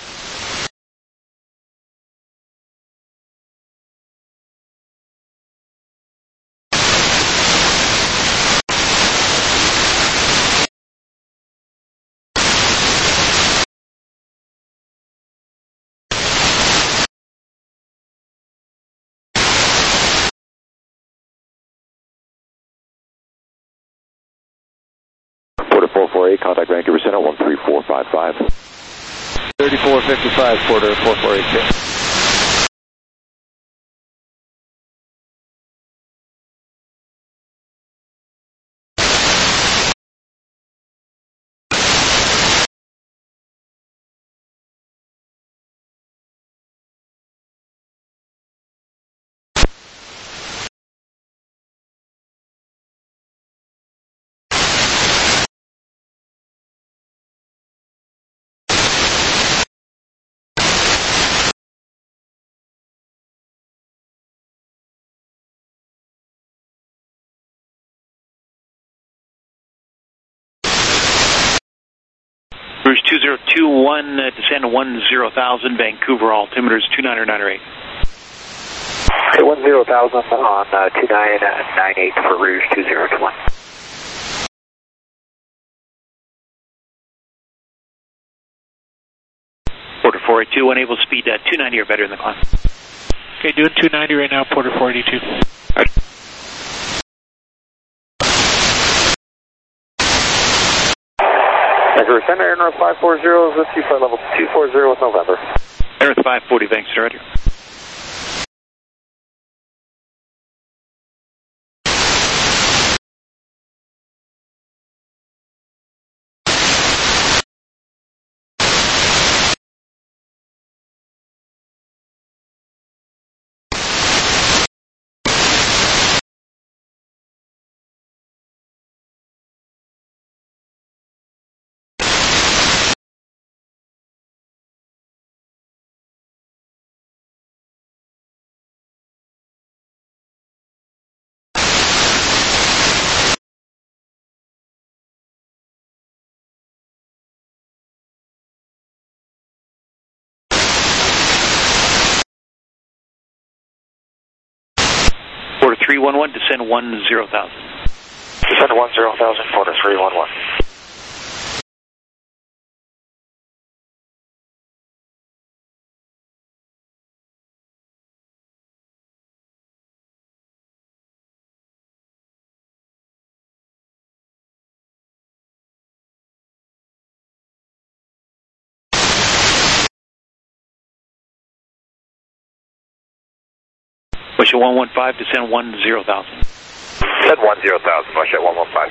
S2: four four eight, contact Vancouver Center one three four five five.
S12: thirty-four fifty-five, Porter four four eight two.
S6: Rouge two zero two one, uh, descend one zero thousand, Vancouver altimeter is two nine nine eight.
S8: Okay, one zero thousand on uh, two nine nine eight for Rouge two zero two one.
S6: two one, able speed uh, two ninety or better in the climb.
S16: Okay, doing two ninety right now, Porter four eighty-two.
S6: All right.
S8: Vancouver Center, Air North five four zero, lift you flight level two four zero with November.
S6: Air North five forty, thanks, sir, right here. Porter three one one, descend one zero thousand.
S8: Descend one zero thousand, Porter three one one.
S6: Wish at one one five, descend one zero thousand.
S8: Descend one zero thousand, wish at one one five.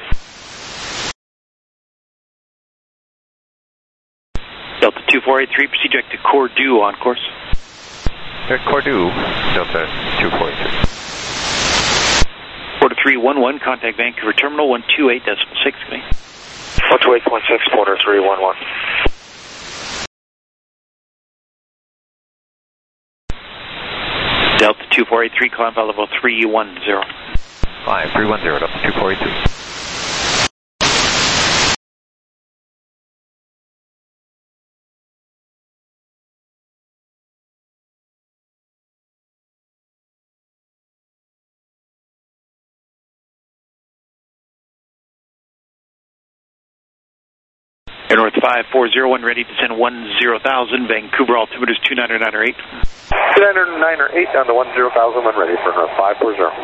S6: Delta two four eight three, proceed direct to Cordoue on course.
S17: Air Cordoue, Delta two four eight three.
S6: Porter three one one, contact Vancouver Terminal one two eight point six, me.
S8: one two eight point six, Porter three one one.
S6: Delta two four eight three, climb flight level three one zero.
S17: Climb three one zero, Delta two four eight three.
S6: Air North five four zero one, ready to descend one zero thousand, Vancouver altimeter is two nine nine eight.
S8: two nine nine eight down to one zero thousand when ready for North five four zero.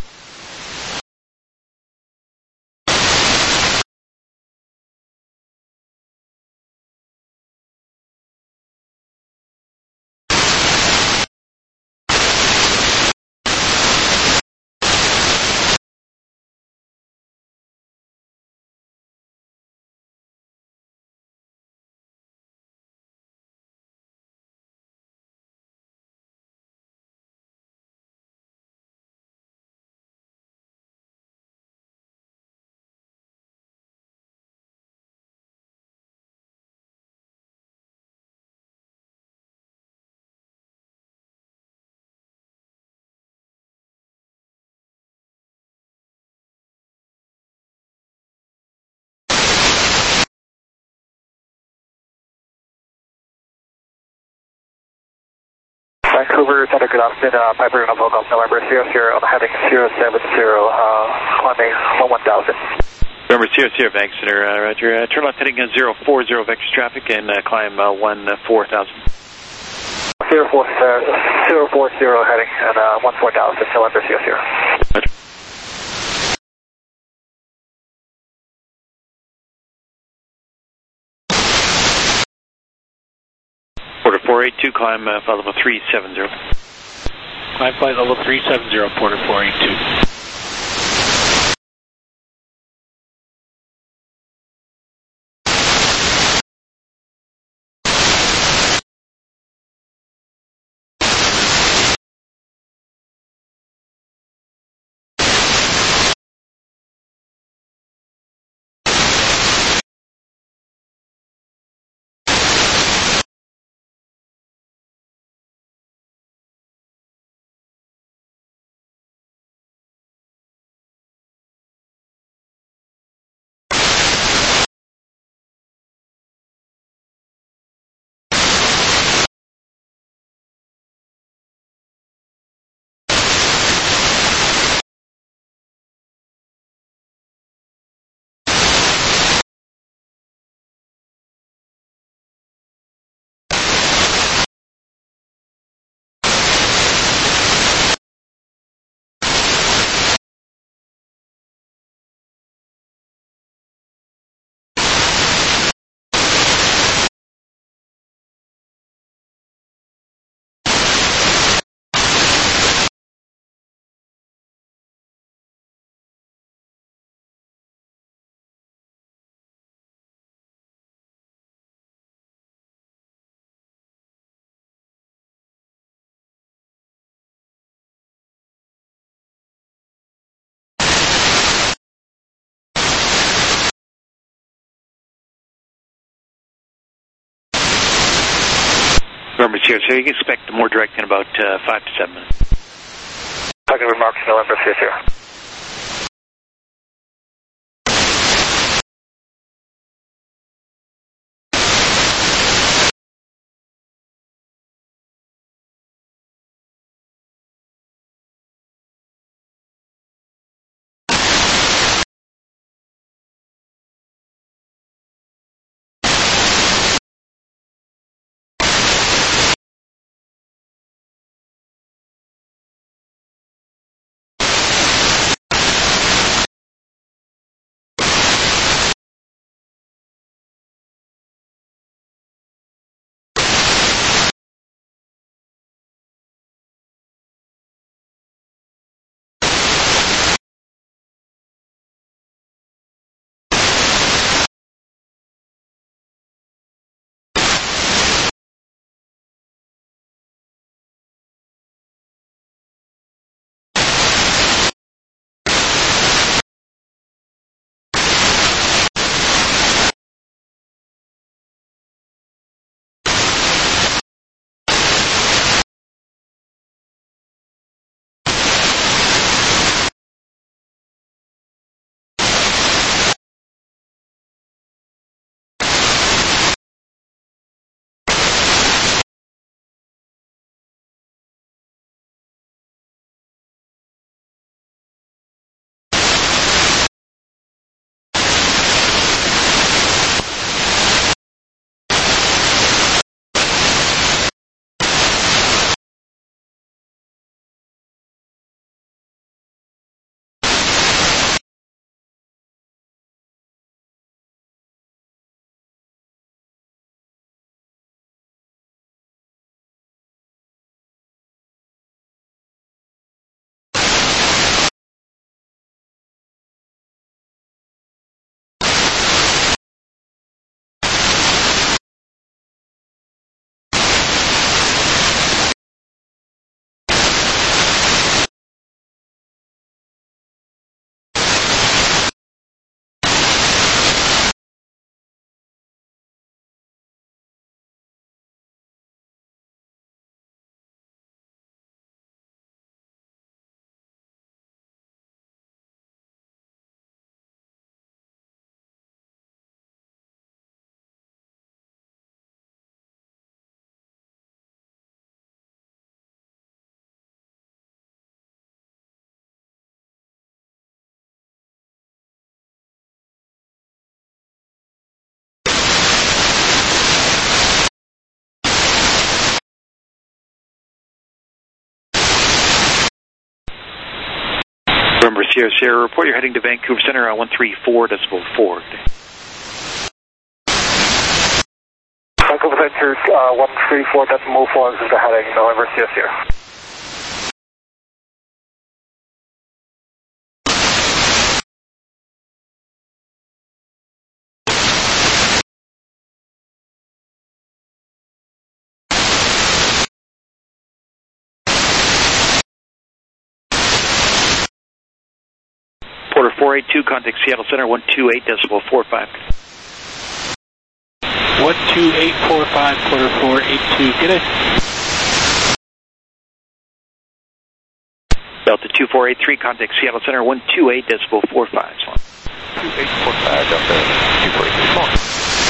S8: Vancouver, Center, good afternoon. Uh, Piper Golf Golf November zero zero, heading zero seven zero, uh, climbing one one thousand.
S6: November zero zero, Vanc Center, uh, Roger. Uh, turn left heading uh, zero four zero vectors traffic and uh, climb uh, one four thousand.
S8: zero four zero heading and uh, one four thousand, November zero zero.
S6: Roger. Porter four eight two, climb uh, flight level three seven zero.
S16: Climb flight level three seven zero, Porter four eight two.
S6: November Sierra Sierra. You can expect more direct in about uh, five to seven minutes.
S8: Talking with Mark November Sierra Sierra.
S6: November Sierra Sierra, report you're heading to Vancouver Center on one three four decimal four.
S8: Vancouver Center, uh, one three four decimal four, this is the heading, November Sierra Sierra.
S6: Porter four eight two, contact Seattle Center, one two eight decimal four five.
S16: one two eight four five, Porter four eight two, get it?
S6: Delta two four eight three, contact Seattle Center, one two eight decimal four five.
S17: two eight four five, Delta two four eight three, call.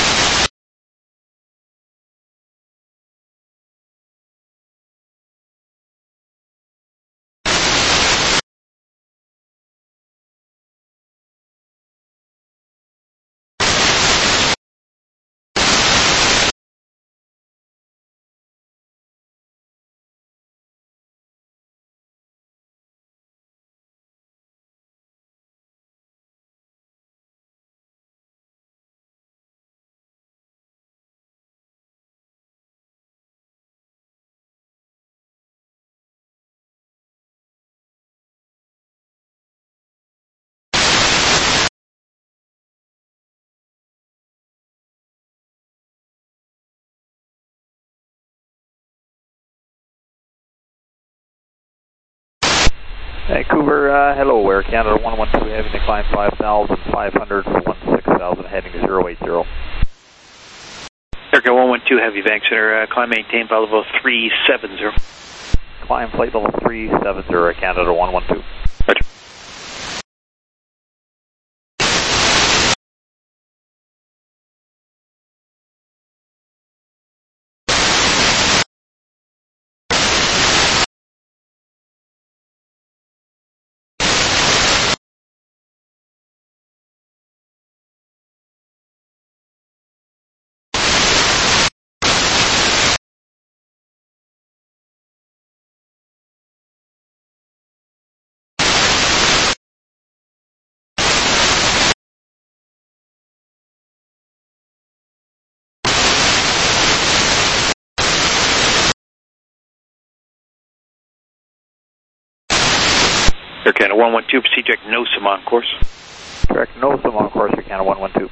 S17: Vancouver, uh, hello, Air Canada one one two, having to climb five thousand five hundred for one six thousand, heading to zero eight zero.
S6: Erica one one two, Heavy Bank Center, uh, climb maintain flight level three seven zero.
S17: Climb flight level three seven zero, Canada one one two.
S6: Roger. Air Canada one one two, proceed direct NOSAM on course.
S17: Direct NOSAM on course, Air Canada one one two.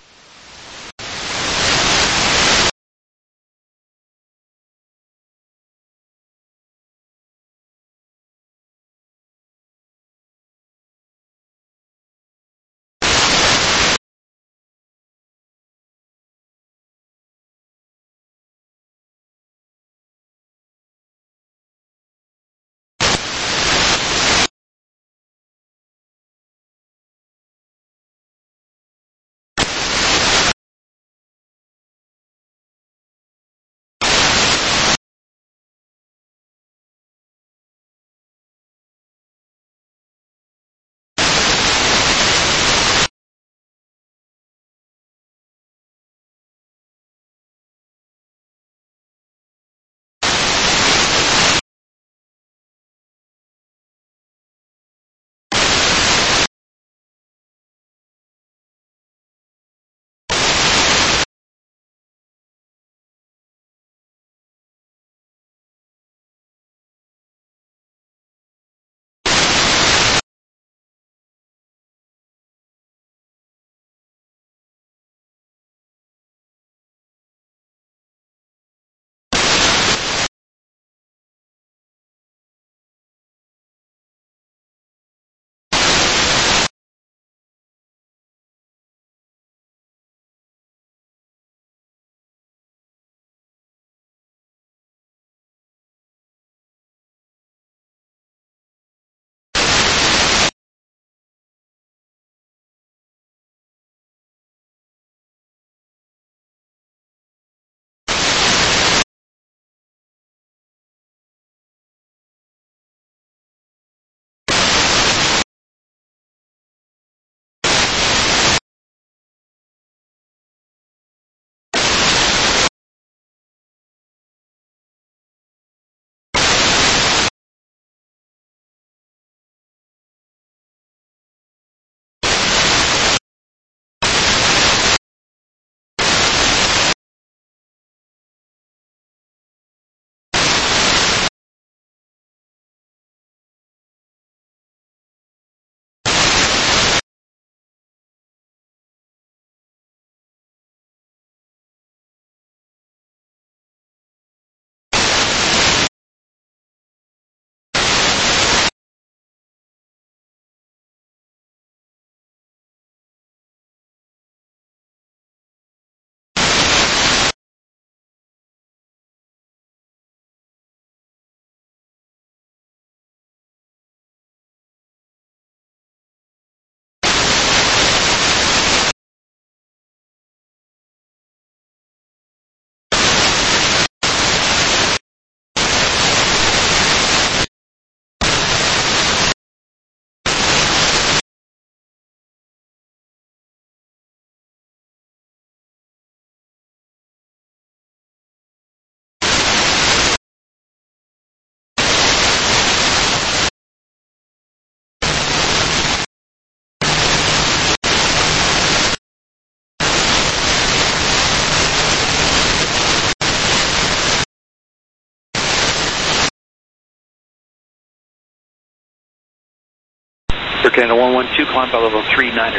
S17: Air Canada one one two, climb by level three ninety.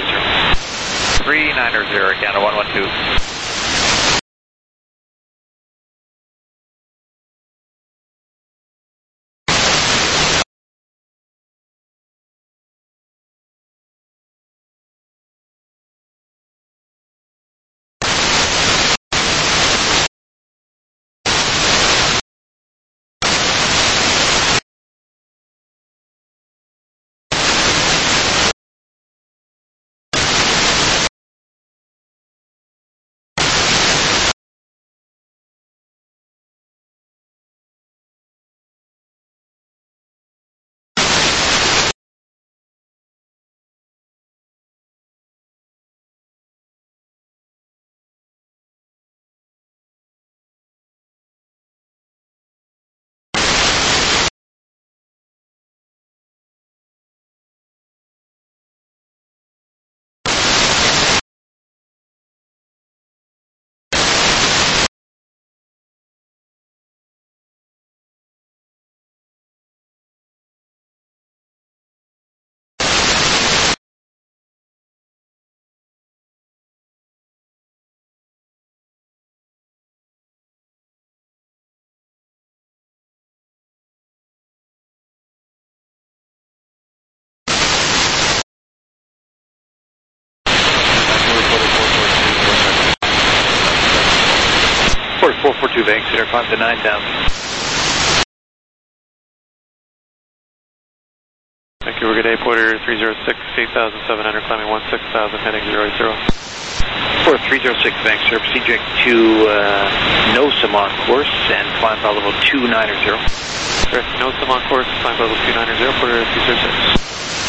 S17: three ninety, Air Canada one one two.
S6: hundred, climb to nine thousand.
S9: Vancouver, good day, Porter three zero six, eight thousand seven hundred, climbing one six thousand, heading zero eight zero.
S6: Porter three zero six, bank sir, proceed direct to uh, NOSAM on course and climb power level two nine zero.
S9: Direct to NOSAM on course, climb level two nine zero, Porter three zero six.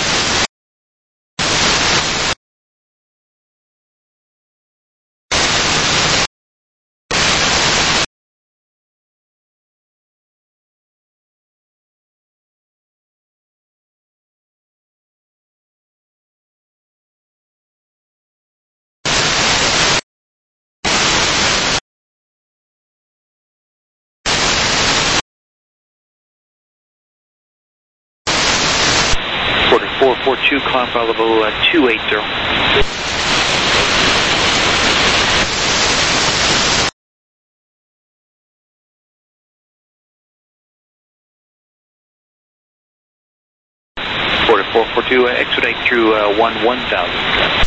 S6: four four two, climb power level uh, two eight zero. Porter four four two, uh, expedite through uh, one one thousand.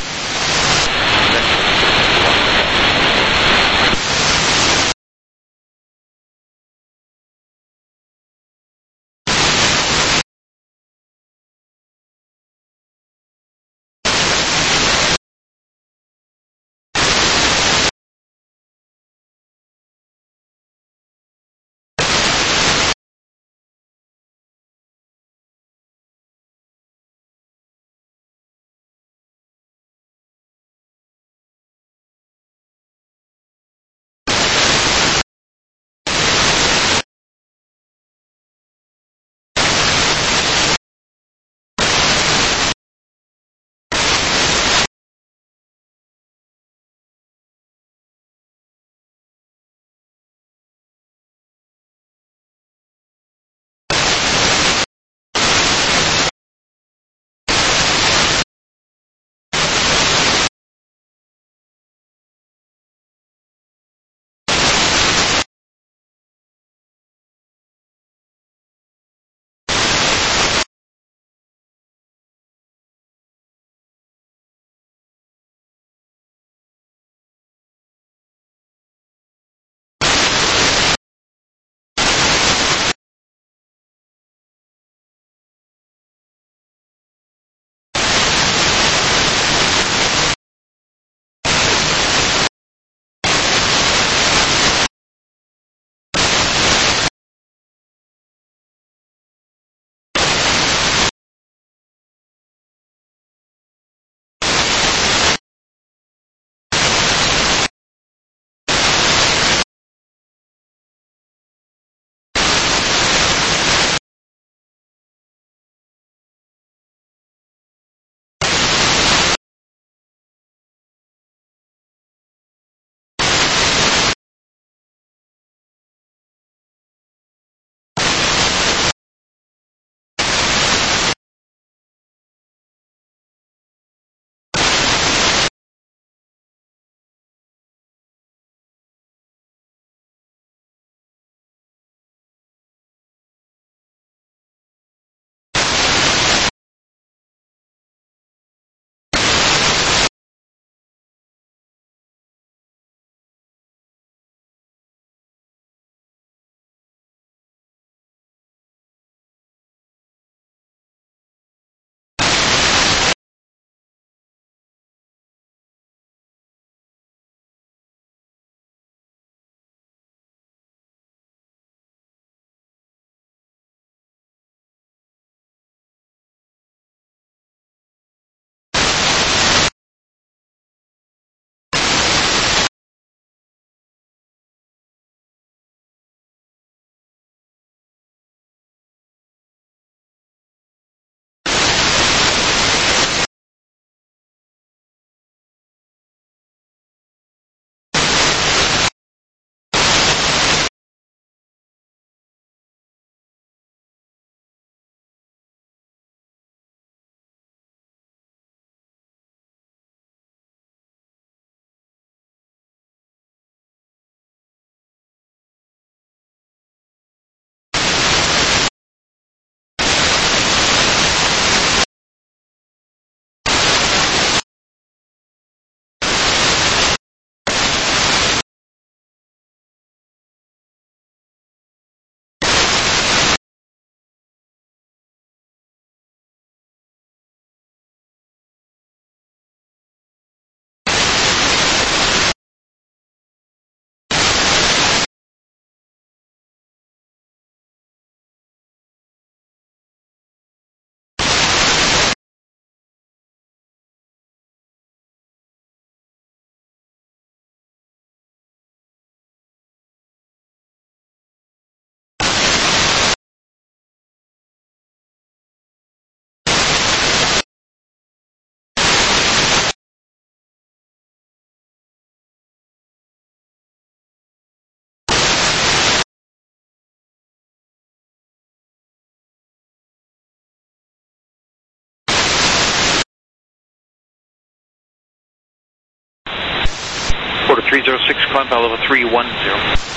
S6: three zero six, climb power level three one zero.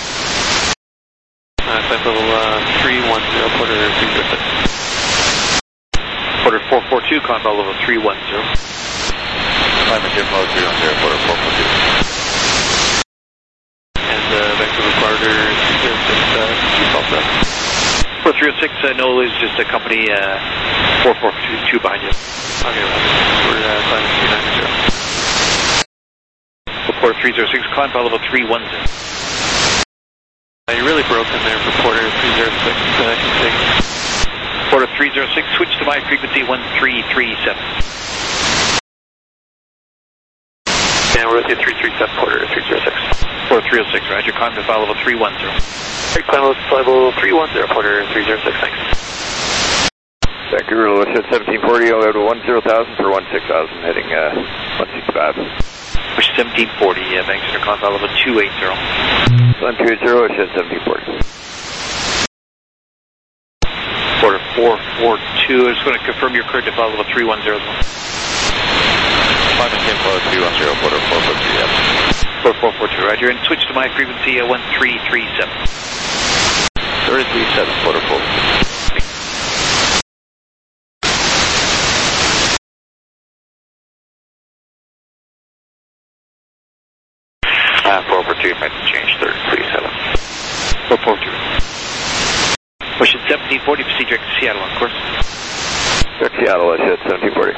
S9: Uh, climb level uh, three one zero, quarter three zero six.
S6: Quarter four four two, climb power level three one zero.
S2: Climb at Jim Low three one zero, quarter four four two.
S9: And uh, Vancouver quarter three zero six, uh, default set.
S6: four three zero six, uh, no, is just a company uh, four four two, two behind you.
S9: Okay, right. We're uh, climbing three nine zero.
S6: Quarter three zero six, climb power level three one zero.
S9: Uh, you're really broken there for quarter three zero six, uh, config.
S6: Quarter three zero six, switch to my frequency one three three seven.
S17: And we're with you, three three seven, quarter three zero six.
S6: Quarter three zero six, roger, climb to power level three one zero.
S17: Climb level three one zero, quarter three zero six, thanks.
S2: Vancouver, Louis seventeen forty, I'll go to one zero thousand for one six thousand, heading uh, one six five.
S6: Push seventeen forty, uh, bank center, climb power level two eight zero.
S2: Climb two eight zero, I should seventeen forty.
S6: Quarter four four two, I just want to confirm your current to power level three one zero as well.
S2: Climb and power three one zero, quarter four four two, yes.
S6: Quarter four four two, roger, and switch to my frequency uh, one three three seven.
S2: three three seven, quarter four.
S17: Uh, four four two, might change, third three seven.
S6: four four two. Push it seventeen forty, proceed direct to Seattle on course.
S2: Direct Seattle, I should seventeen forty.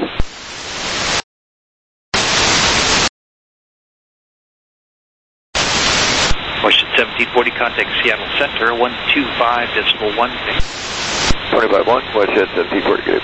S6: Push it seventeen forty, contact Seattle Center, one two five decimal one.
S2: twenty-five one, I should seventeen forty, good.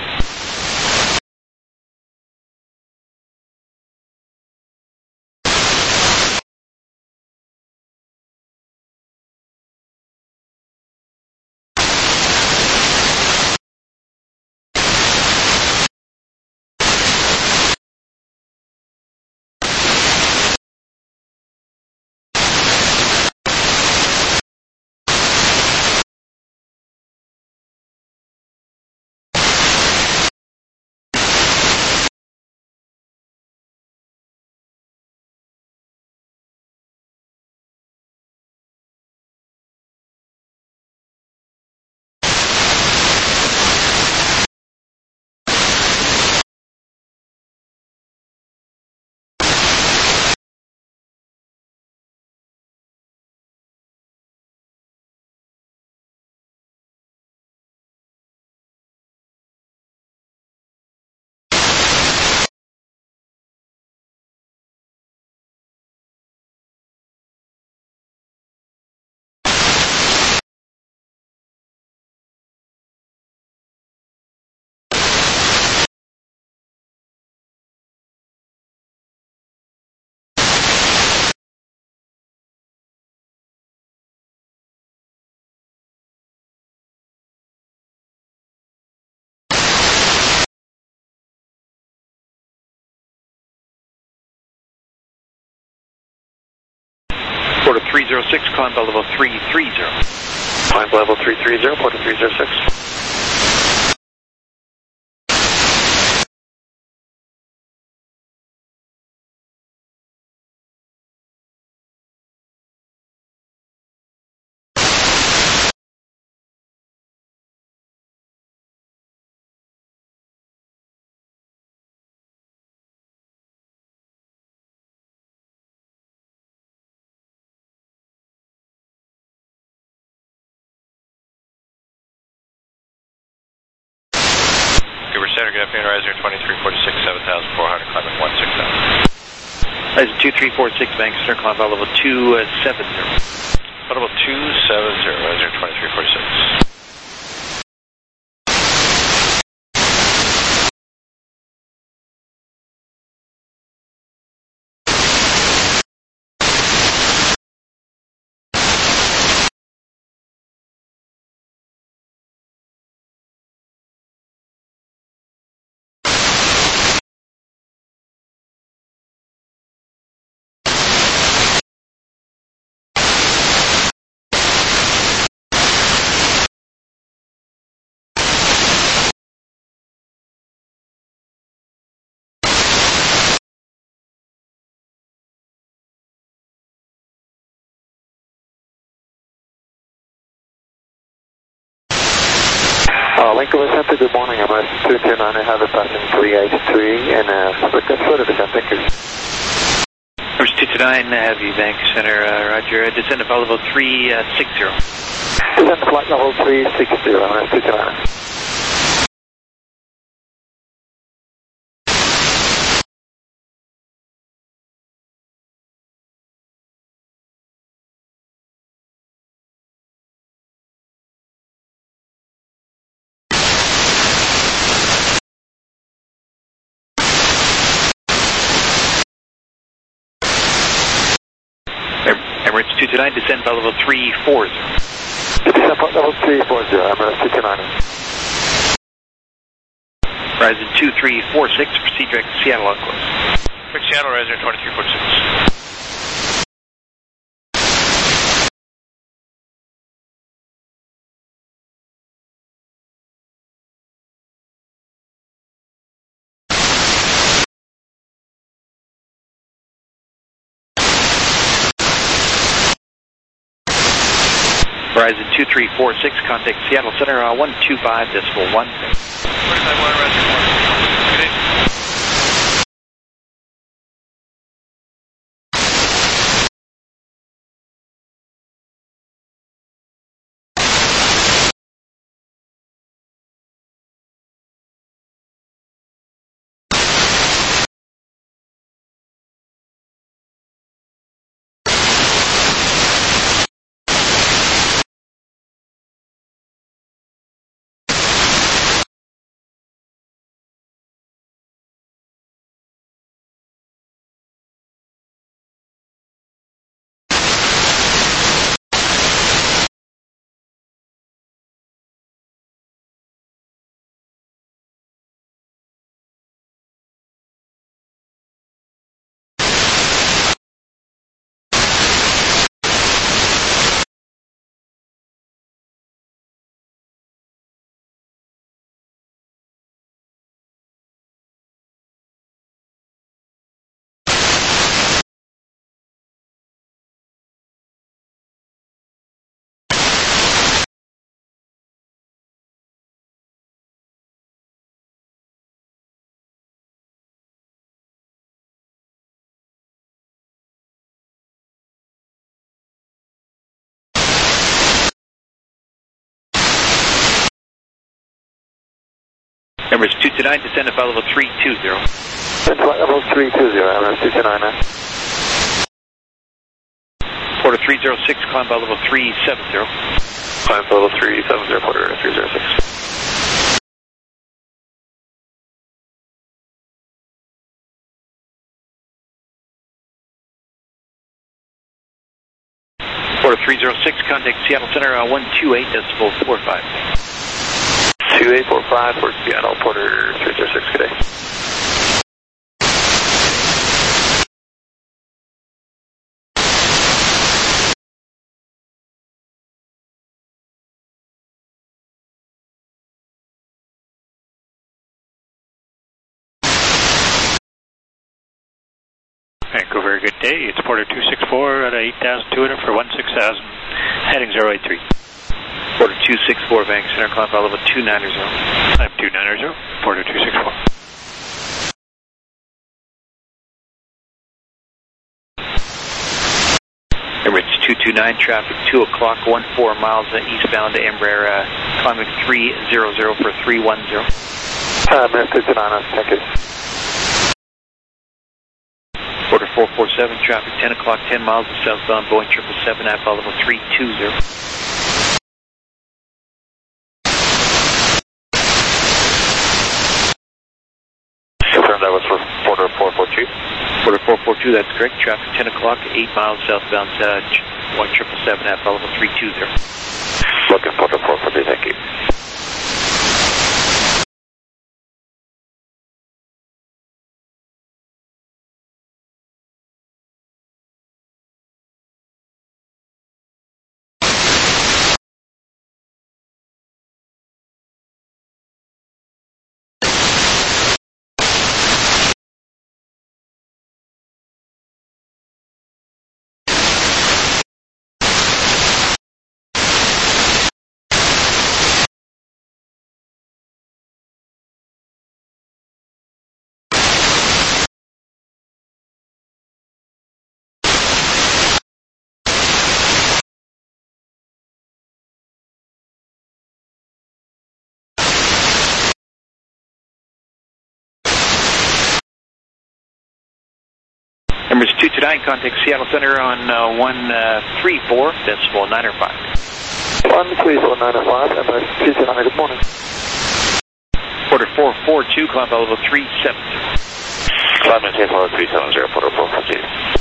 S6: Quarter three zero six, climb level three three zero.
S17: Climb level three three zero, quarter three zero six.
S3: Center, good afternoon, Riser twenty-three forty-six, seven thousand four hundred, climbing one six thousand.
S6: Riser two three four six, bank center, climb level two seven zero.
S3: Level two seven zero, Riser twenty-three forty-six.
S8: Uh, Lincoln Center, good morning. I'm S two two nine. I have a passing three eight three and uh, request further descent. Thank you.
S6: Number two two nine, Heavy Bank Center, uh, Roger. Descend to flight level three sixty.
S8: Descend to flight level three sixty. I'm S two two nine.
S6: Emirates two two nine, descend flight level three forty.
S8: Descend flight level three forty, Emirates two two nine.
S6: Horizon two three four six, proceed direct to Seattle on course.
S17: Quick Seattle, Horizon twenty-three forty-six.
S6: Horizon two three four six, contact Seattle Center, uh, one two five decimal one.
S17: forty-five one, Horizon one. Good day.
S6: Emirates two two nine, descend to flight level three two zero.
S8: Descend to flight level three two zero, Emirates two two nine.
S6: Porter three zero six, climb by level three seven zero.
S8: Climb to level three seven zero, Porter three zero six.
S6: Porter three zero six, contact Seattle Center, uh, one two eight decimal four five.
S8: two eight four five for Seattle, Porter three zero six, good day.
S18: Vancouver, good day. It's Porter two six four at eight thousand two hundred for one six thousand, heading zero eight three.
S6: Porter two six four, Bank Center, climb by level two nine zero.
S18: I'm two nine zero, Porter two six four.
S6: Emirates two two nine, traffic two o'clock, one four miles uh, eastbound to Embraer, uh, climbing three zero zero for three one zero.
S8: Uh, Emirates two two nine, thank you.
S6: Porter four four seven, traffic ten o'clock, ten miles to southbound, Boeing triple seven at level three two zero.
S8: Confirm that was for Porter four four two.
S6: Porter four four two, that's correct. Traffic ten o'clock, eight miles southbound, uh, Boeing triple seven at level three two zero.
S8: Looking Porter four four two, thank you.
S6: two two nine, contact Seattle Center on uh, one three four, decimal nine or five.
S8: one three four nine or five, and two two nine, good morning.
S6: Porter four four two, climb level three seven zero.
S2: Climb maintain follow three seven zero, Porter four four two.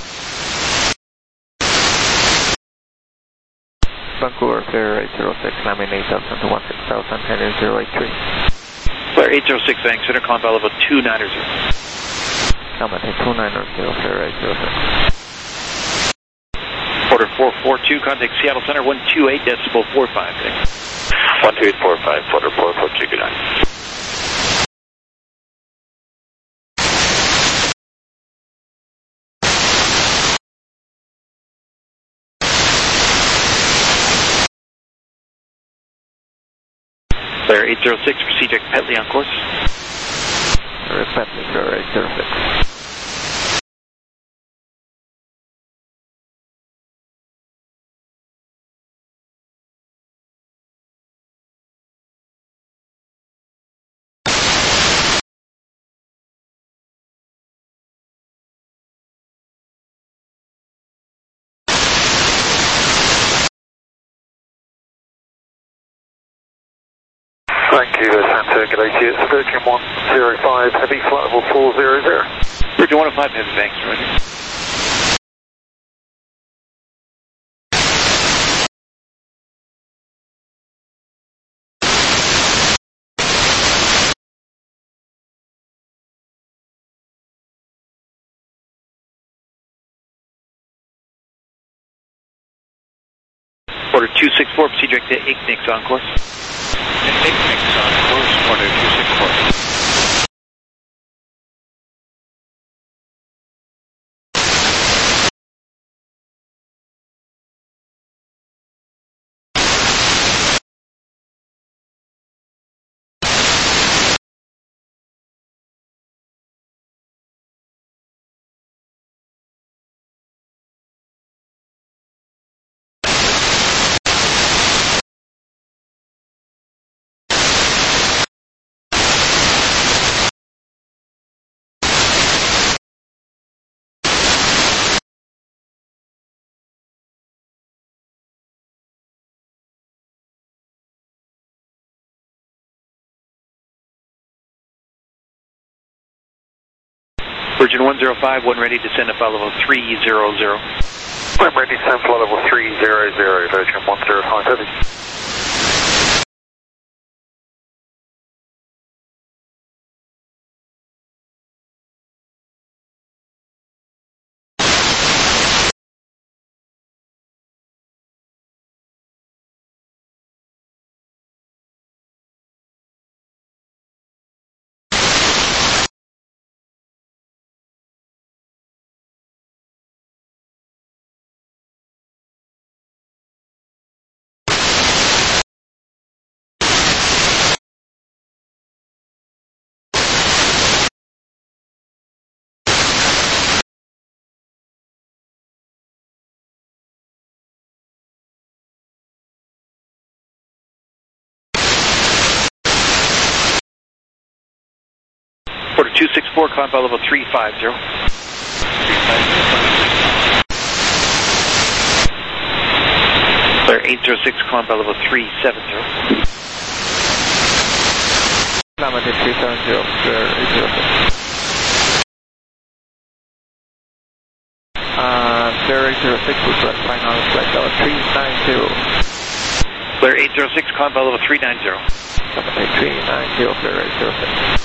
S10: Vancouver, Flare eight zero six, climbing eight thousand to one six thousand, heading zero eight three.
S6: Flare eight zero six, Bank Center, climb level two nine zero.
S10: Climb two nine zero, Flare eight zero six.
S6: Porter four four two, contact Seattle Center, one two eight, decimal four five.
S2: one two eight four five, Porter four four two, good night.
S6: Flare eight zero six, proceed to Petley on course.
S10: Flare Petley, Flare eight zero six.
S8: Thank you, Santa, good day to you. It's Virgin one zero five, heavy flight level four zero zero.
S6: Virgin one oh five, heavy banks, ready. Porter two six four, proceed direct to Ignix on course. Ignix on course, Porter two six four. Virgin one zero five, one ready to send a flight level three zero zero.
S8: I'm ready to send flight level three zero zero, Virgin one zero five, heavy.
S6: Porter two six four, climb level three five zero. Flare eight zero six, climb level three seven zero.
S10: Climb three seven zero, Flare eight zero six. Uh, Flare eight zero six, we flight final flight level three nine zero.
S6: Flare eight zero six, climb level three nine zero.
S10: Climb three nine zero, Flare eight zero six.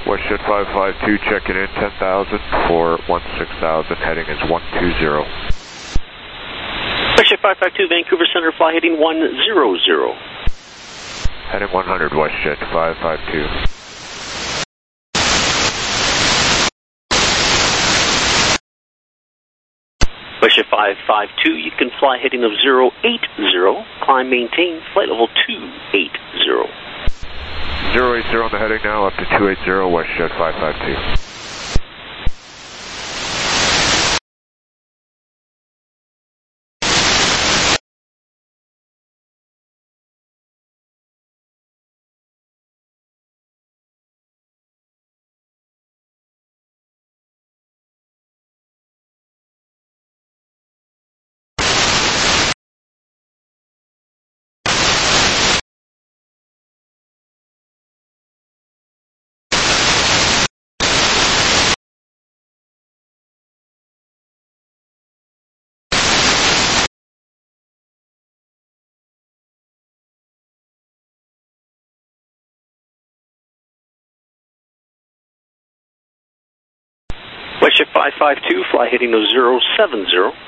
S14: WestJet five five two checking in ten thousand for one six thousand, heading is one two zero.
S19: WestJet five five two, Vancouver Center, fly heading one zero zero.
S14: Heading one hundred, WestJet five five two.
S19: WestJet five five two, you can fly heading of zero eight zero, climb maintain, flight level two eight zero.
S14: zero eight zero on the heading now, up to two eight zero, WestJet five five two.
S19: WestJet five five two, fly heading of zero seven zero.